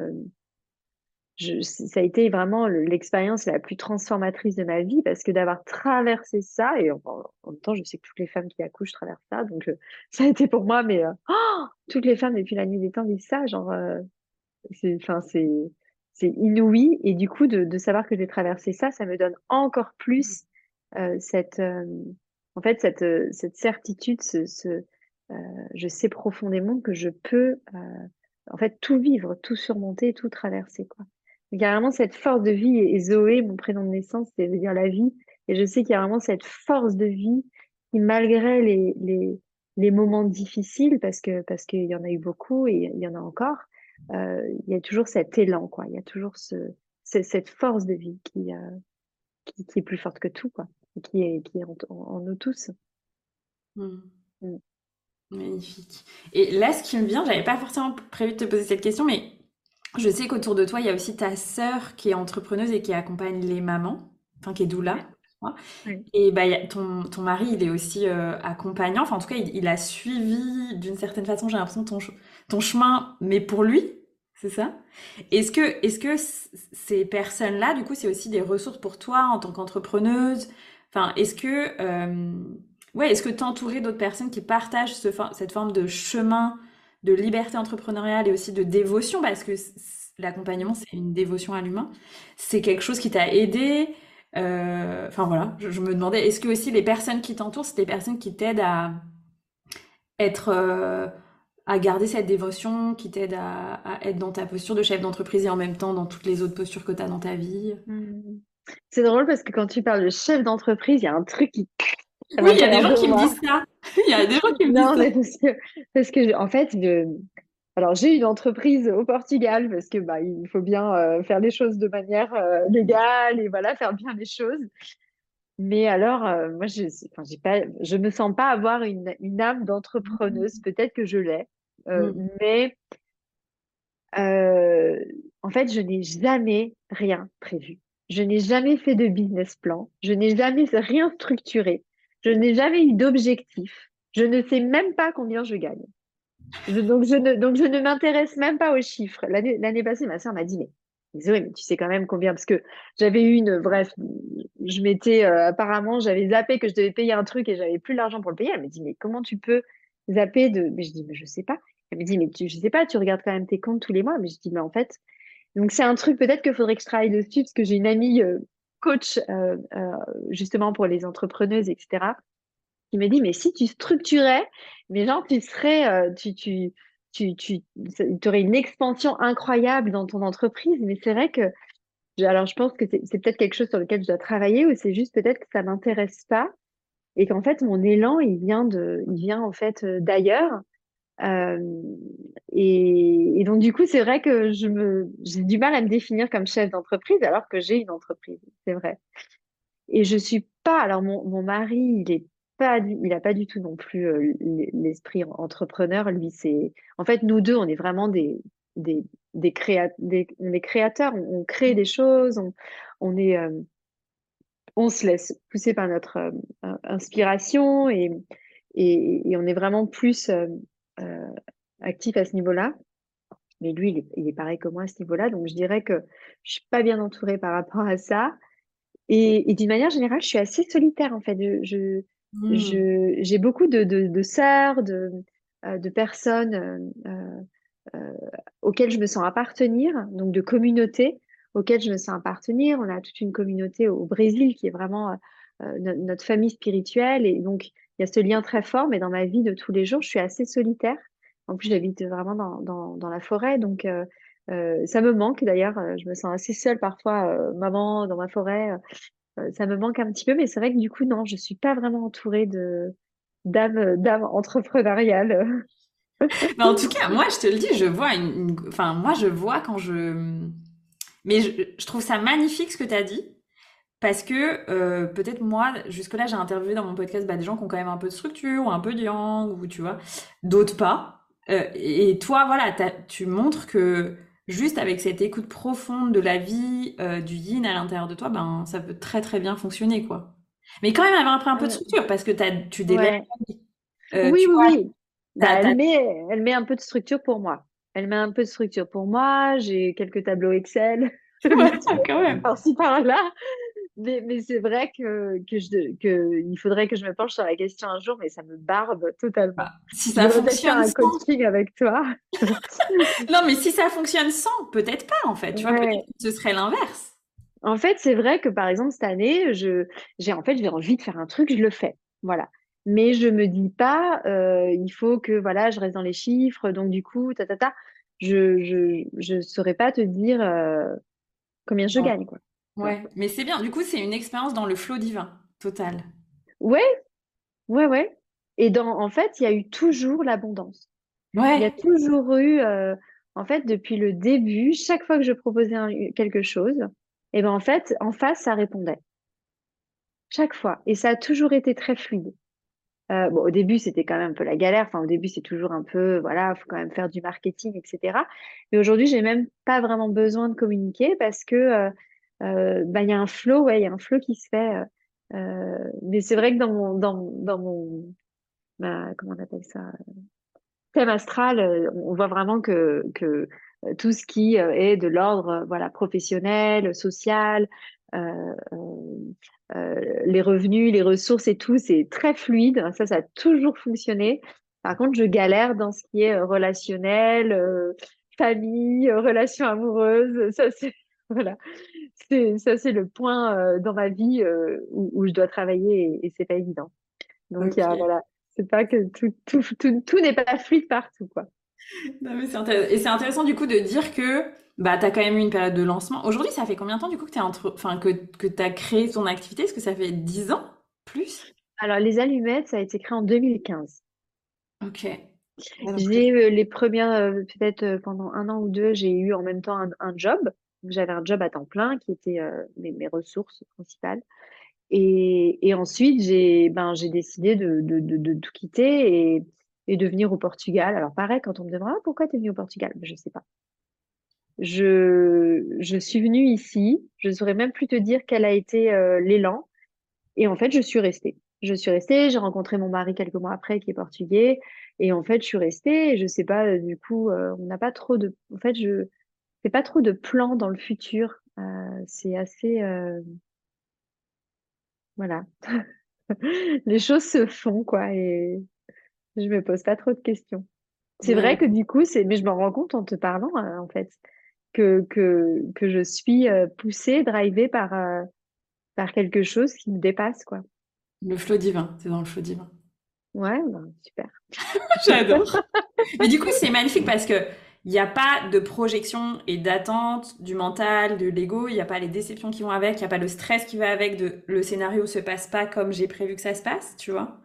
ça a été vraiment l'expérience la plus transformatrice de ma vie parce que d'avoir traversé ça, et en même temps, je sais que toutes les femmes qui accouchent traversent ça, donc ça a été pour moi, mais toutes les femmes depuis la nuit des temps vivent ça, genre, enfin, c'est inouï, et du coup, de savoir que j'ai traversé ça, ça me donne encore plus cette, en fait, cette certitude, je sais profondément que je peux en fait, tout vivre, tout surmonter, tout traverser, quoi. Donc, il y a vraiment cette force de vie et Zoé, mon prénom de naissance, ça veut dire la vie. Et je sais qu'il y a vraiment cette force de vie qui, malgré les moments difficiles, parce qu'il y en a eu beaucoup et il y en a encore, il y a toujours cet élan, quoi. Il y a toujours cette force de vie qui est plus forte que tout, quoi. Et qui est en nous tous. Hmm. Mm. Magnifique. Et là, ce qui me vient, j'avais pas forcément prévu de te poser cette question, mais je sais qu'autour de toi, il y a aussi ta sœur qui est entrepreneuse et qui accompagne les mamans, enfin qui est doula, Ouais, je crois. ouais. Et bah, ton mari, il est aussi accompagnant, enfin en tout cas, il a suivi d'une certaine façon, j'ai l'impression, ton chemin, mais pour lui, c'est ça? Ces personnes-là, du coup, c'est aussi des ressources pour toi en tant qu'entrepreneuse? Enfin, est-ce que t'es entouré d'autres personnes qui partagent cette forme de chemin de liberté entrepreneuriale et aussi de dévotion, parce que l'accompagnement, c'est une dévotion à l'humain. C'est quelque chose qui t'a aidé. Enfin voilà, je me demandais, est-ce que aussi les personnes qui t'entourent, c'est des personnes qui t'aident à être, à garder cette dévotion, qui t'aident à être dans ta posture de chef d'entreprise et en même temps dans toutes les autres postures que t'as dans ta vie? Mm. C'est drôle parce que quand tu parles de chef d'entreprise, il y a un truc qui à Oui, il y a des l'intérieur gens de qui me moi. disent ça. Il y a des gens qui me disent Non, ça. mais parce que en fait, alors j'ai une entreprise au Portugal parce que bah il faut bien faire les choses de manière légale et voilà faire bien les choses. Mais alors moi enfin, je me sens pas avoir une âme d'entrepreneuse. Peut-être que je l'ai, euh, Mm. mais euh, en fait je n'ai jamais rien prévu. Je n'ai jamais fait de business plan. Je n'ai jamais rien structuré. Je n'ai jamais eu d'objectif. Je ne sais même pas combien je gagne. Donc je ne m'intéresse même pas aux chiffres. L'année passée, ma sœur m'a dit, mais Zoé, mais tu sais quand même combien, parce que j'avais eu bref, je m'étais, apparemment, j'avais zappé que je devais payer un truc et j'avais plus l'argent pour le payer. Elle me dit, mais comment tu peux zapper mais je dis, mais je sais pas. Elle me dit, mais je sais pas, tu regardes quand même tes comptes tous les mois. Mais je dis, mais en fait, donc c'est un truc peut-être qu'il faudrait que je travaille dessus, parce que j'ai une amie coach, justement pour les entrepreneuses, etc., qui me dit, mais si tu structurais, mais genre, tu serais, tu aurais une expansion incroyable dans ton entreprise. Mais c'est vrai que, alors je pense que c'est peut-être quelque chose sur lequel je dois travailler, ou c'est juste peut-être que ça m'intéresse pas et qu'en fait, mon élan, il vient en fait d'ailleurs. Euh, et donc, du coup, c'est vrai que j'ai du mal à me définir comme chef d'entreprise alors que j'ai une entreprise, c'est vrai. Et je suis pas. Alors mon mari, il a pas du tout non plus l'esprit entrepreneur. Lui, c'est en fait nous deux, on est vraiment des on est créateurs. On crée des choses. On est on se laisse pousser par notre inspiration et on est vraiment plus euh, actif à ce niveau-là. Mais lui, il est pareil que moi à ce niveau-là. Donc je dirais que je suis pas bien entourée par rapport à ça. Et d'une manière générale, je suis assez solitaire en fait. Mm. J'ai beaucoup de sœurs, de personnes euh, auxquelles je me sens appartenir, donc de communautés auxquelles je me sens appartenir. On a toute une communauté au Brésil qui est vraiment notre famille spirituelle. Et donc, il y a ce lien très fort, mais dans ma vie de tous les jours, je suis assez solitaire. En plus, j'habite vraiment dans la forêt, donc ça me manque d'ailleurs. Je me sens assez seule parfois, maman dans ma forêt. Ça me manque un petit peu, mais c'est vrai que du coup, non, je suis pas vraiment entourée de d'âme entrepreneuriale. Mais en tout cas, moi, je te le dis, je vois enfin, moi, je vois quand mais je trouve ça magnifique ce que tu as dit. Parce que peut-être moi, jusque-là, j'ai interviewé dans mon podcast bah, des gens qui ont quand même un peu de structure, ou un peu de yang, ou tu vois, d'autres pas. Et toi, voilà, tu montres que juste avec cette écoute profonde de la vie, du yin à l'intérieur de toi, ben ça peut très très bien fonctionner, quoi. Mais quand même avoir un peu de Mm. structure, parce que tu délègues, Ouais. Oui, tu oui, vois, oui. Bah, t'as, elle met un peu de structure pour moi. Elle met un peu de structure pour moi. J'ai quelques tableaux Excel, ouais, vite fait, quand même. par-ci, par-là. Mais c'est vrai il faudrait que je me penche sur la question un jour, mais ça me barbe totalement. Bah, si Je ça devrais peut-être faire fonctionne un sans. coaching avec toi. Non, mais si ça fonctionne sans, peut-être pas, en fait. Tu vois, peut-être Ouais. que ce serait l'inverse. En fait, c'est vrai que par exemple, cette année, j'ai envie de faire un truc, je le fais. Voilà. Mais je me dis pas, il faut que voilà, je reste dans les chiffres, donc du coup, ta ta ta. je saurais pas te dire combien je Ouais. gagne, quoi. Tu vois. Ouais, mais c'est bien. Du coup, c'est une expérience dans le flot divin, total. Ouais, ouais, ouais. Et en fait, il y a eu toujours l'abondance. Il y a Ouais, toujours eu, en fait, depuis le début, chaque fois que je proposais quelque chose, et ben en fait, en face, ça répondait. Chaque fois. Et ça a toujours été très fluide. Bon, au début, c'était quand même un peu la galère. Enfin, au début, c'est toujours un peu, voilà, faut quand même faire du marketing, etc. Mais aujourd'hui, j'ai même pas vraiment besoin de communiquer parce que, bah, il y a un flow, ouais, il y a un flow qui se fait. Mais c'est vrai que comment on appelle ça? Thème astral, on voit vraiment que tout ce qui est de l'ordre, voilà, professionnel, social, euh, euh, les revenus, les ressources et tout, c'est très fluide. Ça a toujours fonctionné. Par contre, je galère dans ce qui est relationnel, famille, relations amoureuses. Ça, c'est voilà, c'est le point dans ma vie où je dois travailler et c'est pas évident. Donc, ok. voilà, c'est pas que tout n'est pas fluide partout, quoi. Non, mais c'est intéressant. Et c'est intéressant du coup de dire que bah t'as quand même eu une période de lancement. Aujourd'hui, ça fait combien de temps du coup que enfin que t'as créé ton activité? Est-ce que ça fait 10 ans? Plus? Alors, les allumettes, ça a été créé en 2015. Ok. Ouais, donc, J'ai les premières, peut-être pendant un an ou deux, j'ai eu en même temps un job. Donc, j'avais un job à temps plein qui était mes ressources principales. Et ensuite, j'ai décidé de tout quitter et de venir au Portugal. Alors, pareil, quand on me demande, ah, pourquoi tu es venu au Portugal? Ben, je sais pas. Je suis venue ici. Je saurais même plus te dire quel a été l'élan. Et en fait, je suis restée. Je suis restée, j'ai rencontré mon mari quelques mois après qui est portugais. Et en fait, je suis restée. Et je sais pas, du coup, on n'a pas trop de. En fait, je fais pas trop de plans dans le futur. C'est assez. Voilà. Les choses se font, quoi. Et je me pose pas trop de questions. C'est vrai ouais, que du coup, mais je m'en rends compte en te parlant, en fait, que je suis poussée, drivée par quelque chose qui me dépasse, quoi. le flot divin, c'est dans le flot divin. Ouais, ben, super. J'adore. Mais du coup, c'est magnifique parce que il n'y a pas de projection et d'attente du mental, de l'ego, il n'y a pas les déceptions qui vont avec, il n'y a pas le stress qui va avec de le scénario se passe pas comme j'ai prévu que ça se passe, tu vois.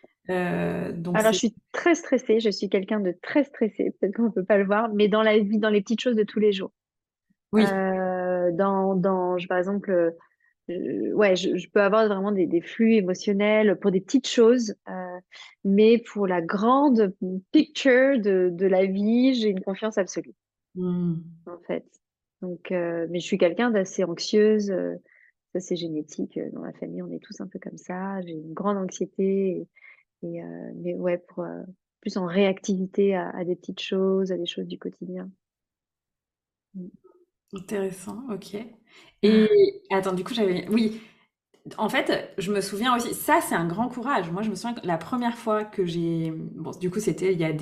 Donc Alors, je c'est suis très stressée. Je suis quelqu'un de très stressé. Peut-être qu'on ne peut pas le voir, mais dans la vie, dans les petites choses de tous les jours. oui. Par exemple, ouais, je peux avoir vraiment des flux émotionnels pour des petites choses, mais pour la grande picture de la vie, j'ai une confiance absolue, Hmm. en fait. Donc, mais je suis quelqu'un d'assez anxieuse. Ça, c'est génétique. Dans la famille, on est tous un peu comme ça. J'ai une grande anxiété. Mais ouais, plus en réactivité à des petites choses, à des choses du quotidien. Mm. Intéressant, ok. Et attends, du coup, j'avais. Oui, en fait, je me souviens aussi, ça, c'est un grand courage. Moi, je me souviens que la première fois que j'ai. Bon, du coup, c'était il y a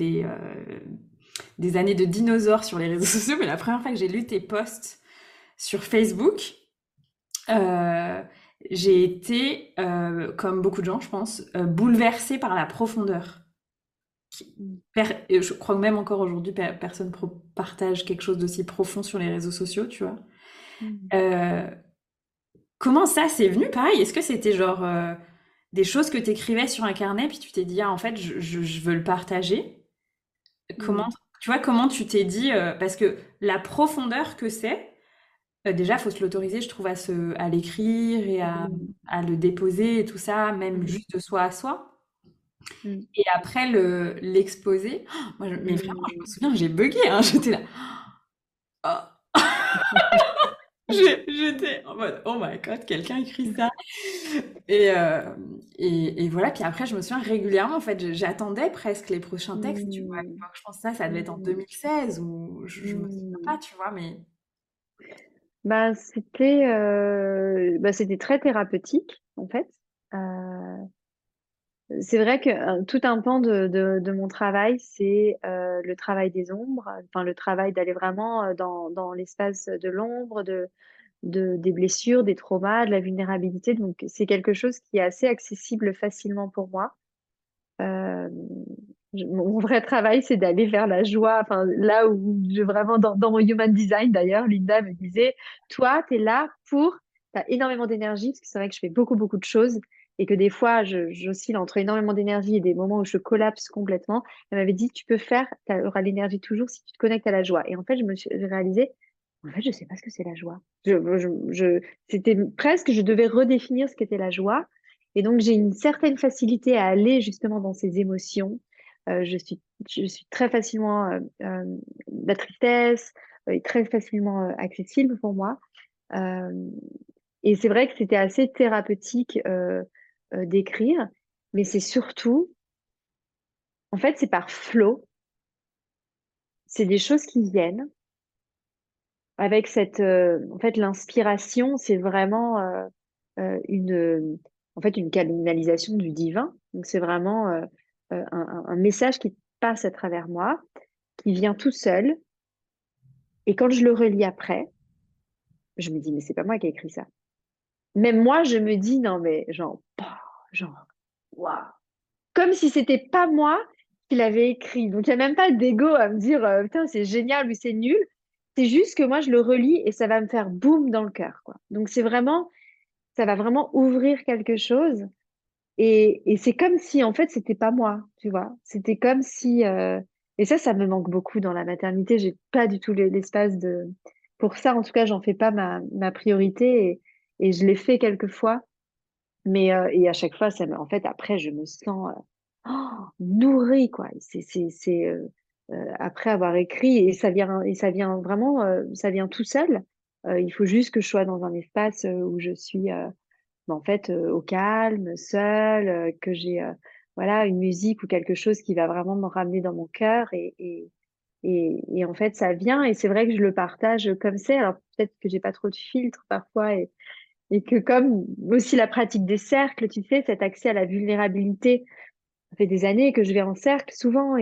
des années de dinosaures sur les réseaux sociaux, mais la première fois que j'ai lu tes posts sur Facebook, euh, j'ai été, comme beaucoup de gens, je pense, bouleversée par la profondeur. Mm. Et je crois que même encore aujourd'hui, personne partage quelque chose d'aussi profond sur les réseaux sociaux, tu vois. Mm. Euh, Comment ça, c'est venu pareil? Est-ce que c'était genre des choses que tu écrivais sur un carnet, puis tu t'es dit, ah, en fait, je veux le partager? Comment, Mm. tu vois, comment tu t'es dit, parce que la profondeur que c'est, déjà, faut se l'autoriser, je trouve, à l'écrire et Mm. à le déposer et tout ça, même Mm. juste de soi à soi. Mm. Et après, l'exposer. Oh, moi, mais vraiment, je me Mm. souviens, j'ai bugué, hein, j'étais là. Oh, j'étais en mode, oh my god, quelqu'un écrit ça. Et, euh, et voilà, puis après, je me souviens régulièrement, en fait, j'attendais presque les prochains textes, tu vois. À Mm. l'époque, je pense que ça devait être en Mm. 2016, ou je me souviens pas, Mm. tu vois, mais C'était très thérapeutique, en fait. Euh, c'est vrai que tout un pan de mon travail, c'est le travail des ombres, enfin le travail d'aller vraiment dans l'espace de l'ombre, des blessures, des traumas, de la vulnérabilité. Donc, c'est quelque chose qui est assez accessible facilement pour moi. Euh, Mon vrai travail, c'est d'aller vers la joie. Enfin, là où je vraiment dans mon human design d'ailleurs, Linda me disait, toi, tu es là pour, tu as énormément d'énergie, parce que c'est vrai que je fais beaucoup, beaucoup de choses et que des fois, j'oscille entre énormément d'énergie et des moments où je collapse complètement. Elle m'avait dit, tu peux faire, tu auras l'énergie toujours si tu te connectes à la joie. Et en fait, j'ai réalisé, en fait, je sais pas ce que c'est la joie. C'était presque, je devais redéfinir ce qu'était la joie. Et donc, j'ai une certaine facilité à aller justement dans ces émotions. Je suis très facilement, la tristesse est très facilement accessible pour moi. Euh, et c'est vrai que c'était assez thérapeutique d'écrire, mais c'est surtout, en fait, c'est par flow. C'est des choses qui viennent avec en fait, l'inspiration, c'est vraiment en fait, une canalisation du divin. Donc, c'est vraiment un message qui passe à travers moi, qui vient tout seul. Et quand je le relis après, je me dis, mais c'est pas moi qui ai écrit ça. Même moi, je me dis, non, mais genre, genre, waouh. Comme si c'était pas moi qui l'avais écrit. Donc, il n'y a même pas d'ego à me dire, putain, c'est génial ou c'est nul. C'est juste que moi, je le relis et ça va me faire boum dans le cœur, quoi. Donc, c'est vraiment, ça va vraiment ouvrir quelque chose. Et c'est comme si, en fait, c'était pas moi, tu vois. C'était comme si, et ça me manque beaucoup dans la maternité. J'ai pas du tout l'espace pour ça, en tout cas, j'en fais pas ma priorité et je l'ai fait quelques fois. Mais, et à chaque fois, en fait, après, je me sens nourrie, quoi. Après avoir écrit, et ça vient vraiment, ça vient tout seul. Il faut juste que je sois dans un espace où je suis, mais en fait, au calme, seule, que j'ai voilà, une musique ou quelque chose qui va vraiment me ramener dans mon cœur. Et en fait, ça vient. Et c'est vrai que je le partage comme c'est. Alors peut-être que j'ai pas trop de filtres parfois. Et que comme aussi la pratique des cercles, tu sais, cet accès à la vulnérabilité, ça fait des années que je vais en cercle souvent.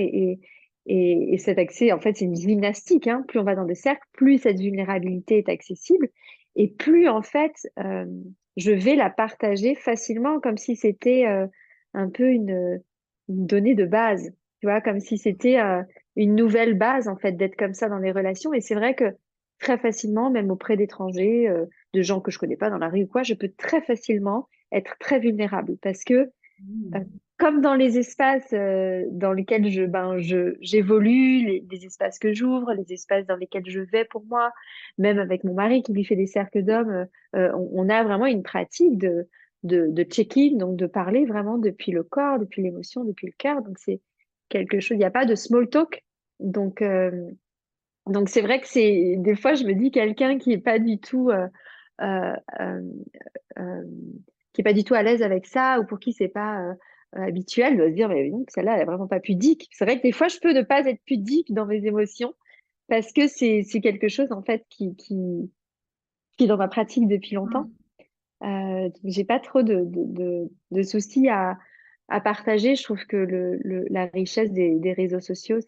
Et cet accès, en fait, c'est une gymnastique. Hein. Plus on va dans des cercles, plus cette vulnérabilité est accessible. Et plus, en fait, je vais la partager facilement, comme si c'était un peu une donnée de base. Tu vois, comme si c'était une nouvelle base, en fait, d'être comme ça dans les relations. Et c'est vrai que très facilement, même auprès d'étrangers, de gens que je connais pas dans la rue ou quoi, je peux très facilement être très vulnérable parce que euh, Mmh. comme dans les espaces dans lesquels j'évolue, les espaces que j'ouvre, les espaces dans lesquels je vais pour moi, même avec mon mari qui lui fait des cercles d'hommes, on a vraiment une pratique de check-in, donc de parler vraiment depuis le corps, depuis l'émotion, depuis le cœur. Donc c'est quelque chose, il n'y a pas de small talk. Donc, donc c'est vrai que c'est des fois je me dis quelqu'un qui est pas du tout euh, euh, euh, qui est pas du tout à l'aise avec ça ou pour qui c'est pas habituel doit se dire mais non, celle-là elle est vraiment pas pudique. C'est vrai que des fois je peux ne pas être pudique dans mes émotions parce que c'est quelque chose en fait qui est dans ma pratique depuis longtemps. Mmh. Donc j'ai pas trop de soucis à partager. Je trouve que la richesse des réseaux sociaux,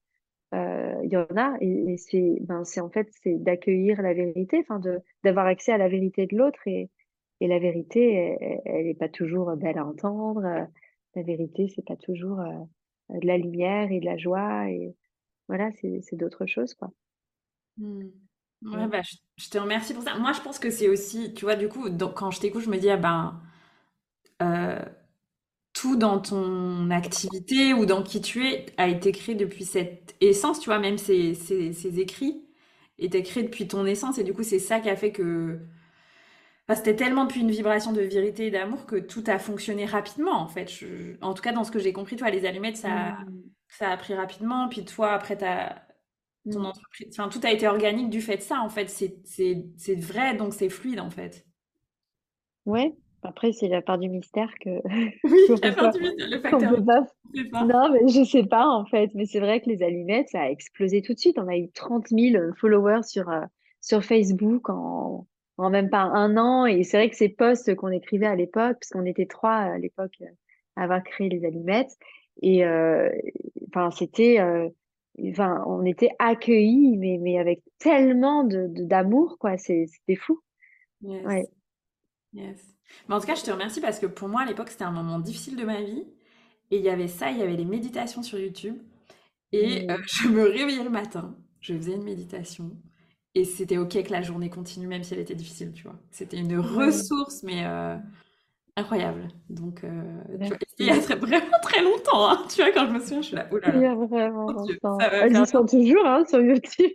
il y en a et c'est en fait c'est d'accueillir la vérité, enfin d'avoir accès à la vérité de l'autre et la vérité elle est pas toujours belle à entendre. La vérité c'est pas toujours de la lumière et de la joie et voilà c'est d'autres choses quoi. Mmh. Ouais, Mm. bah, je te remercie pour ça. Moi, je pense que c'est aussi, tu vois, du coup, quand je t'écoute, je me dis, ah ben, euh, tout dans ton activité ou dans qui tu es a été créé depuis cette essence, tu vois, même ces écrits étaient créés depuis ton essence. Et du coup, c'est ça qui a fait que enfin, c'était tellement depuis une vibration de vérité et d'amour que tout a fonctionné rapidement, en fait. En tout cas, dans ce que j'ai compris, toi, les allumettes, Mm. ça a pris rapidement. Puis toi, après, ton Mm. entreprise, enfin, tout a été organique du fait de ça, en fait. C'est vrai, donc c'est fluide, en fait. Ouais, après c'est la part du mystère que Oui, qu'on la peut pas partie le qu'on facteur peut pas. c'est ça. Non, mais je sais pas en fait. Mais c'est vrai que les allumettes, ça a explosé tout de suite. On a eu 30 000 followers sur Facebook en même pas un an. Et c'est vrai que ces posts qu'on écrivait à l'époque, parce qu'on était trois à l'époque à avoir créé les allumettes, et enfin c'était, enfin on était accueillis, mais avec tellement d'amour quoi. C'était fou. Yes, Ouais. yes. Mais en tout cas, je te remercie parce que pour moi, à l'époque, c'était un moment difficile de ma vie. Et il y avait ça, il y avait les méditations sur YouTube. Et Mm. je me réveillais le matin, je faisais une méditation. Et c'était OK que la journée continue, même si elle était difficile, tu vois. C'était une Ouais, ressource, mais incroyable. Donc, tu vois, il y a merci. vraiment très longtemps, hein. Tu vois, quand je me souviens, je suis là, oh là Il y là, a vraiment mon Dieu, longtemps. ça va Elles faire y sont toujours, hein, sur YouTube.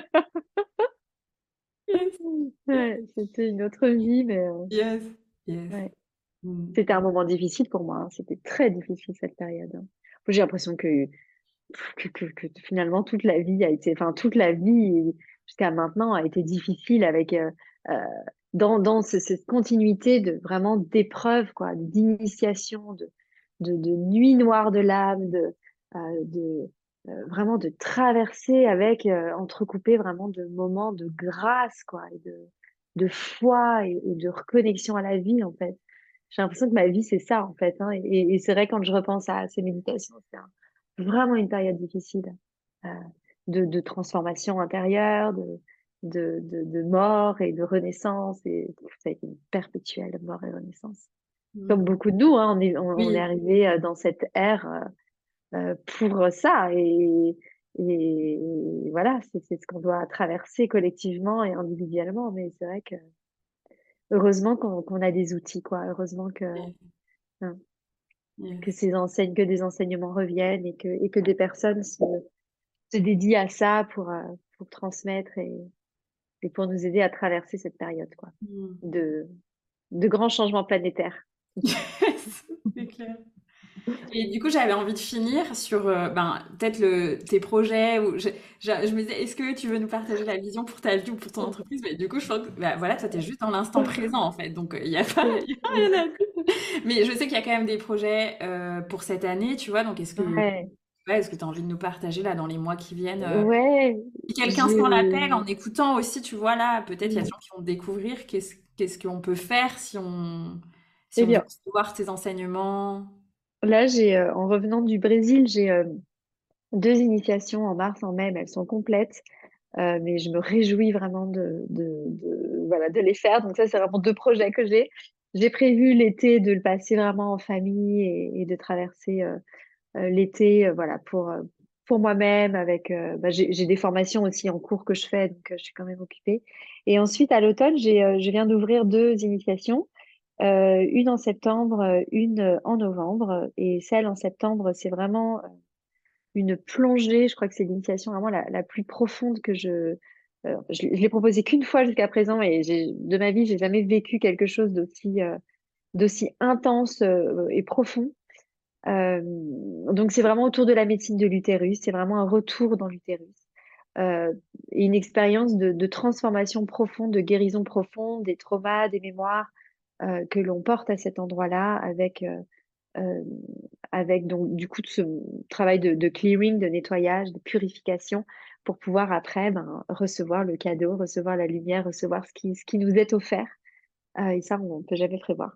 bien. Ouais, c'était une autre vie, mais Yes, yes. ouais. Mm. C'était un moment difficile pour moi, hein. C'était très difficile cette période, hein. J'ai l'impression que finalement toute la vie a été, enfin toute la vie jusqu'à maintenant a été difficile avec euh, dans cette continuité de vraiment d'épreuves quoi, d'initiation, de nuit noire de l'âme, de vraiment de traverser avec entrecoupé vraiment de moments de grâce quoi, et de foi et de reconnexion à la vie en fait. J'ai l'impression que ma vie c'est ça en fait, hein, et c'est vrai quand je repense à ces méditations, vraiment une période difficile euh, de transformation intérieure, de mort et de renaissance. Et ça a été une perpétuelle mort et renaissance. Comme Mm. beaucoup de nous, hein, on est Oui, arrivé dans cette ère pour ça. Et voilà, c'est ce qu'on doit traverser collectivement et individuellement. Mais c'est vrai que heureusement qu'on a des outils, quoi. Heureusement yes, hein, que yes. que des enseignements reviennent et que des personnes se dédie à ça pour transmettre et pour nous aider à traverser cette période, quoi, Mm. de, de grands changements planétaires. Yes, c'est clair. Et du coup, j'avais envie de finir sur ben, peut-être tes projets. Ou je me disais, est-ce que tu veux nous partager la vision pour ta vie ou pour ton entreprise? Mais du coup, je pense que bah, voilà, toi, tu es juste dans l'instant présent, en fait. Donc, il n'y a pas, C'est- y a rien à dire. Mais je sais qu'il y a quand même des projets pour cette année, tu vois. Donc, Ouais, ouais, est-ce que tu as envie de nous partager là dans les mois qui viennent ouais, si quelqu'un sent l'appel je, en écoutant aussi, tu vois, là, peut-être il y a des gens qui vont découvrir qu'est-ce qu'on peut faire si eh on veut bien, recevoir tes enseignements. là, en revenant du Brésil, j'ai deux initiations en mars, en mai, mais elles sont complètes. Mais je me réjouis vraiment voilà, de les faire. Donc ça, c'est vraiment deux projets que j'ai. J'ai prévu l'été de le passer vraiment en famille et de traverser l'été, voilà, pour moi-même, avec, bah, j'ai des formations aussi en cours que je fais, donc je suis quand même occupée. Et ensuite, à l'automne, je viens d'ouvrir deux initiations, une en septembre, une en novembre. Et celle en septembre, c'est vraiment une plongée. Je crois que c'est l'initiation vraiment la plus profonde que je l'ai proposée qu'une fois jusqu'à présent, et de ma vie, j'ai jamais vécu quelque chose d'aussi intense et profond. Donc c'est vraiment autour de la médecine de l'utérus, c'est vraiment un retour dans l'utérus. Euh, et une expérience de transformation profonde, de guérison profonde des traumas, des mémoires que l'on porte à cet endroit-là euh, avec donc du coup ce travail de clearing, de nettoyage, de purification pour pouvoir après ben, recevoir le cadeau, recevoir la lumière, recevoir ce qui nous est offert. Et ça, on ne peut jamais prévoir.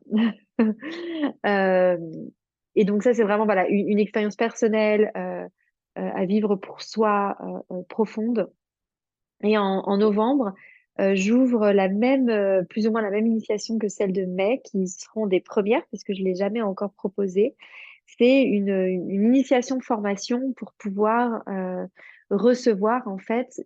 Euh, et donc ça, c'est vraiment voilà, une expérience personnelle à vivre pour soi profonde. Et en novembre, j'ouvre plus ou moins la même initiation que celle de mai, qui seront des premières, puisque je ne l'ai jamais encore proposée. C'est une initiation de formation pour pouvoir recevoir en fait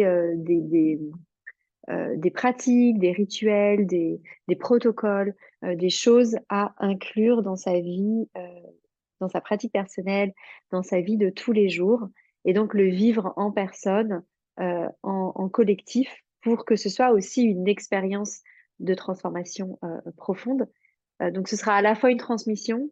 des pratiques, des rituels, des protocoles, des choses à inclure dans sa vie, dans sa pratique personnelle, dans sa vie de tous les jours, et donc le vivre en personne, en collectif, pour que ce soit aussi une expérience de transformation profonde. Donc ce sera à la fois une transmission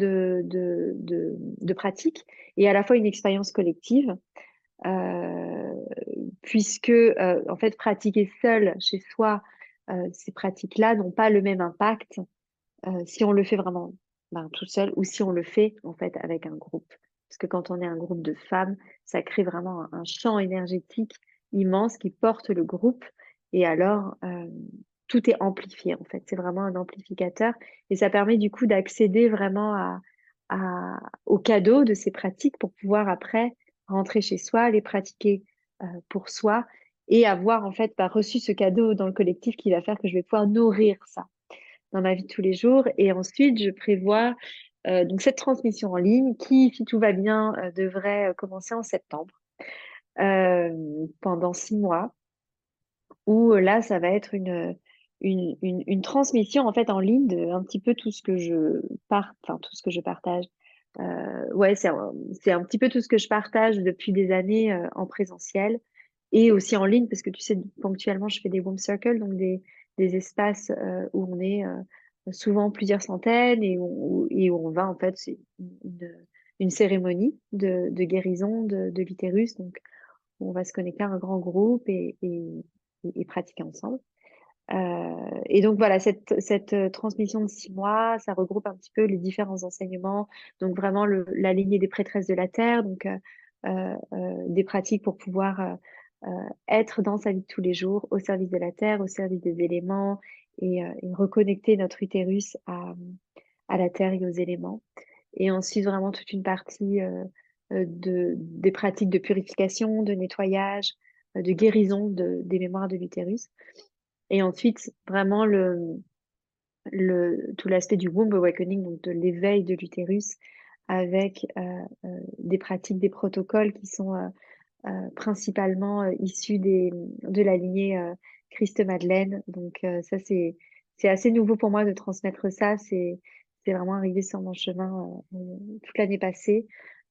de pratiques et à la fois une expérience collective euh, puisque en fait pratiquer seul chez soi, ces pratiques-là n'ont pas le même impact si on le fait vraiment ben, tout seul ou si on le fait en fait avec un groupe. Parce que quand on est un groupe de femmes, ça crée vraiment un champ énergétique immense qui porte le groupe et alors tout est amplifié en fait. C'est vraiment un amplificateur et ça permet du coup d'accéder vraiment au cadeau de ces pratiques pour pouvoir après rentrer chez soi, les pratiquer pour soi et avoir en fait reçu ce cadeau dans le collectif qui va faire que je vais pouvoir nourrir ça dans ma vie de tous les jours. Et ensuite, je prévois Donc cette transmission en ligne qui, si tout va bien, devrait commencer en septembre pendant 6 mois, où là, ça va être une transmission en fait en ligne de un petit peu tout ce que enfin tout ce que je partage. Ouais, c'est un petit peu tout ce que je partage depuis des années en présentiel et aussi en ligne, parce que tu sais, ponctuellement, je fais des Womb Circles, donc des espaces où on est souvent plusieurs centaines et où on va en fait, c'est une cérémonie de guérison de l'utérus. Donc, on va se connecter à un grand groupe et pratiquer ensemble. Et donc voilà, cette transmission de 6 mois, ça regroupe un petit peu les différents enseignements. Donc vraiment la lignée des prêtresses de la terre, donc des pratiques pour pouvoir être dans sa vie de tous les jours, au service de la terre, au service des éléments et reconnecter notre utérus à la terre et aux éléments. Et ensuite vraiment toute une partie des pratiques de purification, de nettoyage, de guérison des mémoires de l'utérus. Et ensuite, vraiment tout l'aspect du womb awakening, donc de l'éveil de l'utérus, avec des pratiques, des protocoles qui sont principalement issus de la lignée Christ-Madeleine. Donc ça, c'est assez nouveau pour moi de transmettre ça. C'est vraiment arrivé sur mon chemin toute l'année passée.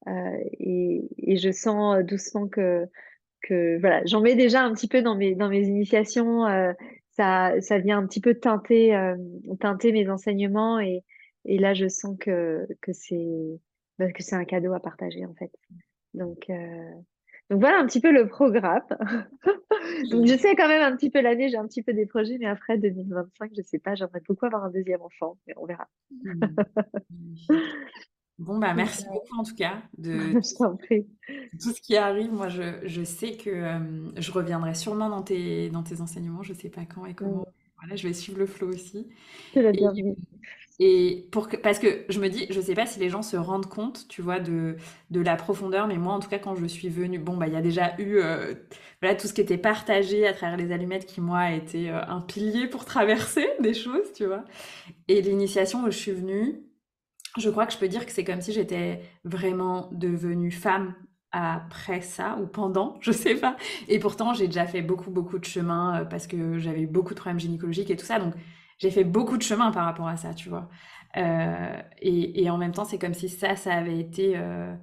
Et je sens doucement que voilà, j'en mets déjà un petit peu dans mes initiations. Ça vient un petit peu teinter mes enseignements et là je sens que c'est un cadeau à partager en fait. Donc donc voilà un petit peu le programme. Donc je sais quand même un petit peu l'année, j'ai un petit peu des projets, mais après 2025, je sais pas, j'aimerais beaucoup avoir un deuxième enfant, mais on verra. Mhm. Magnifique. Bon, bah, merci Voilà. beaucoup en tout cas de Je t'en prie. tout ce qui arrive. Moi, je sais que je reviendrai sûrement dans tes enseignements. Je sais pas quand et Mm. comment. Voilà, je vais suivre le flow aussi. C'est la Et, bienvenue. parce que je me dis, je sais pas si les gens se rendent compte, tu vois, de la profondeur, mais moi, en tout cas, quand je suis venue, bon, bah, il y a déjà eu, voilà, tout ce qui était partagé à travers les allumettes qui, moi, a été un pilier pour traverser des choses, tu vois. Et l'initiation où je suis venue, je crois que je peux dire que c'est comme si j'étais vraiment devenue femme après ça ou pendant, je sais pas. Et pourtant, j'ai déjà fait beaucoup, beaucoup de chemin parce que j'avais eu beaucoup de problèmes gynécologiques et tout ça. Donc, j'ai fait beaucoup de chemin par rapport à ça, tu vois. Et en même temps, c'est comme si ça avait été.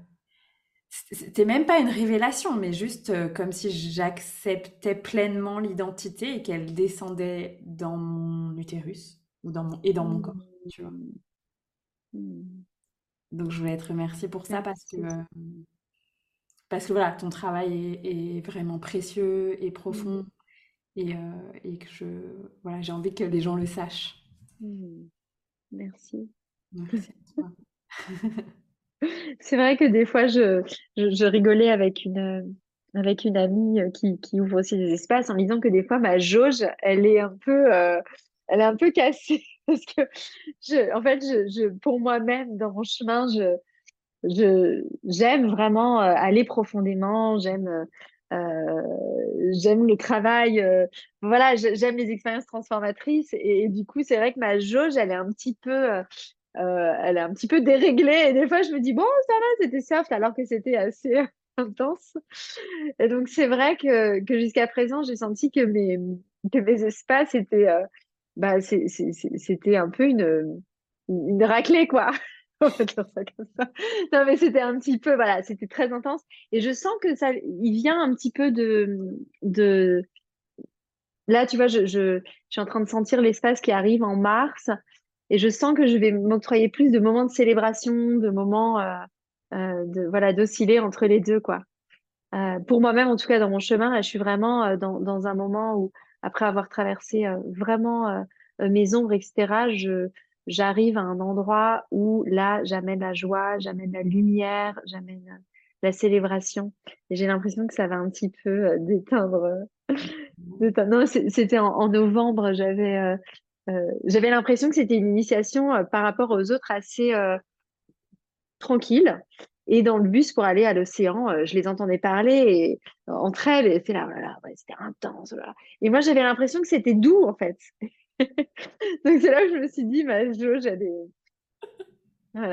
C'était même pas une révélation, mais juste comme si j'acceptais pleinement l'identité et qu'elle descendait dans mon utérus ou dans mon corps, tu vois. Mm. Mm. Donc, je voulais te remercier pour ça Merci. parce que voilà, ton travail est vraiment précieux et Mm. profond et que voilà, j'ai envie que les gens le sachent. Mm. Merci. Merci à toi. C'est vrai que des fois, je rigolais avec une amie qui ouvre aussi des espaces en me disant que des fois, ma jauge, elle est un peu cassée. Parce que, en fait, pour moi-même, dans mon chemin, j'aime vraiment aller profondément, j'aime le travail, voilà, j'aime les expériences transformatrices et du coup, c'est vrai que ma jauge, elle est un petit peu déréglée et des fois, je me dis, bon, ça va, c'était soft alors que c'était assez intense. Et donc, c'est vrai que jusqu'à présent, j'ai senti que mes espaces étaient, bah, c'était un peu une raclée, quoi. On va dire ça comme ça. Non, mais c'était un petit peu, voilà, c'était très intense. Et je sens que ça, il vient un petit peu là, tu vois, je suis en train de sentir l'espace qui arrive en mars et je sens que je vais m'octroyer plus de moments de célébration, de moments, voilà, d'osciller entre les deux, quoi. Pour moi-même, en tout cas, dans mon chemin, là, je suis vraiment dans un moment où, après avoir traversé vraiment mes ombres, etc., j'arrive à un endroit où là, j'amène la joie, j'amène la lumière, j'amène la célébration. Et j'ai l'impression que ça va un petit peu déteindre. Non, c'était en novembre, j'avais l'impression que c'était une initiation par rapport aux autres assez tranquille. Et dans le bus pour aller à l'océan, je les entendais parler et, entre elles, et c'est là, voilà, ouais, c'était intense. Voilà. Et moi, j'avais l'impression que c'était doux, en fait. Donc, c'est là où je me suis dit, ma jauge, elle est. Voilà.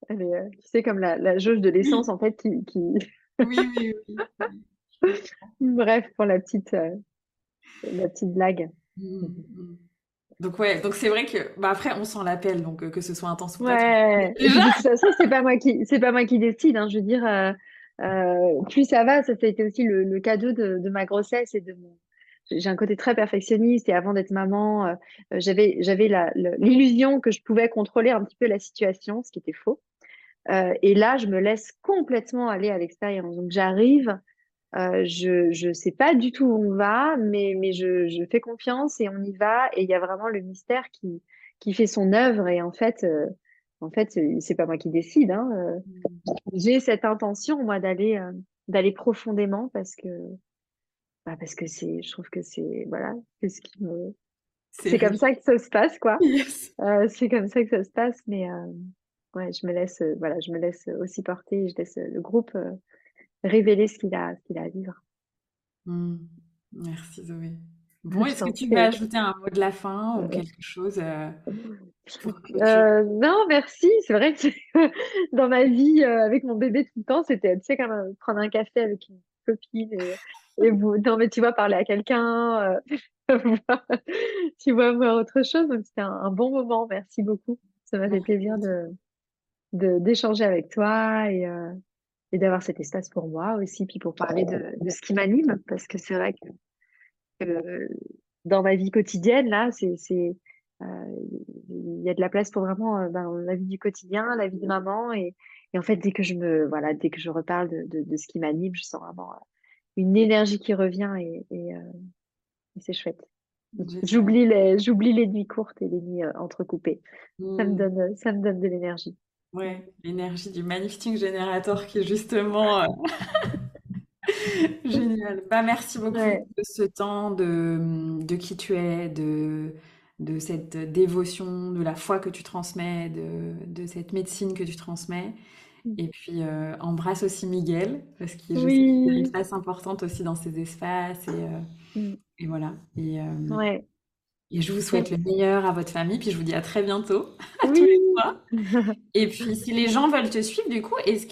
Elle est, tu sais, comme la jauge de l'essence, Oui, en fait, qui... oui, oui, oui, oui. Je comprends. Bref, pour la petite blague. Mm, mm. Donc ouais, donc c'est vrai que bah après on sent l'appel, donc que ce soit intense ou pas, Ouais, et puis déjà. de toute façon, c'est pas moi qui décide, hein. Je veux dire, plus ça va, ça a été aussi le cadeau de ma grossesse et de mon. J'ai un côté très perfectionniste et avant d'être maman, j'avais l'illusion que je pouvais contrôler un petit peu la situation, ce qui était faux. Et là, je me laisse complètement aller à l'expérience. Donc j'arrive, je sais pas du tout où on va, mais je fais confiance et on y va. Et il y a vraiment le mystère qui fait son œuvre. Et en fait, c'est pas moi qui décide, hein. J'ai cette intention, moi, d'aller profondément parce que je trouve que voilà, c'est ce qui me, C'est c'est comme riche. ça que ça se passe, quoi. Yes. C'est comme ça que ça se passe, mais ouais, voilà, je me laisse aussi porter, et je laisse le groupe révéler ce qu'il a à vivre. Mm. Merci Zoé. Bon, Je est-ce que t'en tu veux prie. ajouter un mot de la fin ou quelque chose pour clôturer? Non, merci. C'est vrai que dans ma vie, avec mon bébé tout le temps, c'était, tu sais, comme prendre un café avec une copine et vous, non, mais tu vois, parler à quelqu'un, voir- tu vois, voir autre chose. Donc, c'était un bon moment. Merci beaucoup. Ça m'a fait Merci plaisir à toi. d'échanger avec toi et d'avoir cet espace pour moi aussi, puis pour parler de ce qui m'anime, parce que c'est vrai que dans ma vie quotidienne, là, il y a de la place pour vraiment la vie du quotidien, la vie de maman. Et en fait, dès que je reparle de ce qui m'anime, je sens vraiment une énergie qui revient et c'est chouette. Génial. J'oublie les nuits courtes et les nuits entrecoupées. Mm. Ça me donne de l'énergie. Mm. Ouais, l'énergie du Manifesting Generator qui est justement génial. Bah, merci beaucoup Ouais. de ce temps, de qui tu es, de cette dévotion, de la foi que tu transmets, de cette médecine que tu transmets. Et puis embrasse aussi Miguel, parce que je sais qu'il a une Oui. place importante aussi dans ces espaces. Mm. Et voilà. Ouais. Et je vous souhaite le Merci. meilleur à votre famille. Puis je vous dis à très bientôt, à tous les Oui. trois. Et puis, si les gens veulent te suivre, du coup,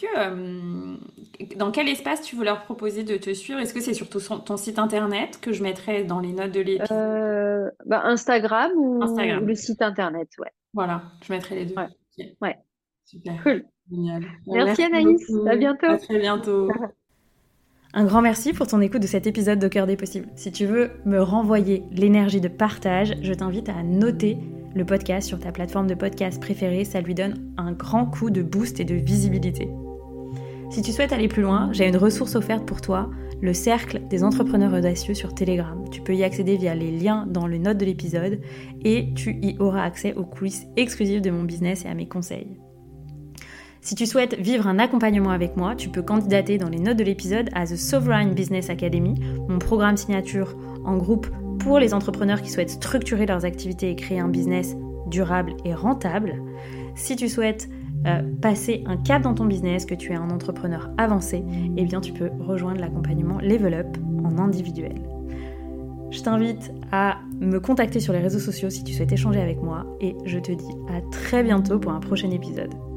dans quel espace tu veux leur proposer de te suivre? Est-ce que c'est sur ton site internet que je mettrai dans les notes de l'épisode? Instagram ou le Instagram. site internet, ouais. Voilà, je mettrai les deux. Ouais. Ok, Ouais. super. Cool. Génial. Merci Merci Anaïs. À beaucoup. À bientôt. très bientôt. Un grand merci pour ton écoute de cet épisode d'Au cœur des possibles. Si tu veux me renvoyer l'énergie de partage, je t'invite à noter le podcast sur ta plateforme de podcast préférée. Ça lui donne un grand coup de boost et de visibilité. Si tu souhaites aller plus loin, j'ai une ressource offerte pour toi, le cercle des entrepreneurs audacieux sur Telegram. Tu peux y accéder via les liens dans les notes de l'épisode et tu y auras accès aux coulisses exclusives de mon business et à mes conseils. Si tu souhaites vivre un accompagnement avec moi, tu peux candidater dans les notes de l'épisode à The Sovereign Business Academy, mon programme signature en groupe pour les entrepreneurs qui souhaitent structurer leurs activités et créer un business durable et rentable. Si tu souhaites passer un cap dans ton business, que tu es un entrepreneur avancé, eh bien tu peux rejoindre l'accompagnement Level Up en individuel. Je t'invite à me contacter sur les réseaux sociaux si tu souhaites échanger avec moi et je te dis à très bientôt pour un prochain épisode.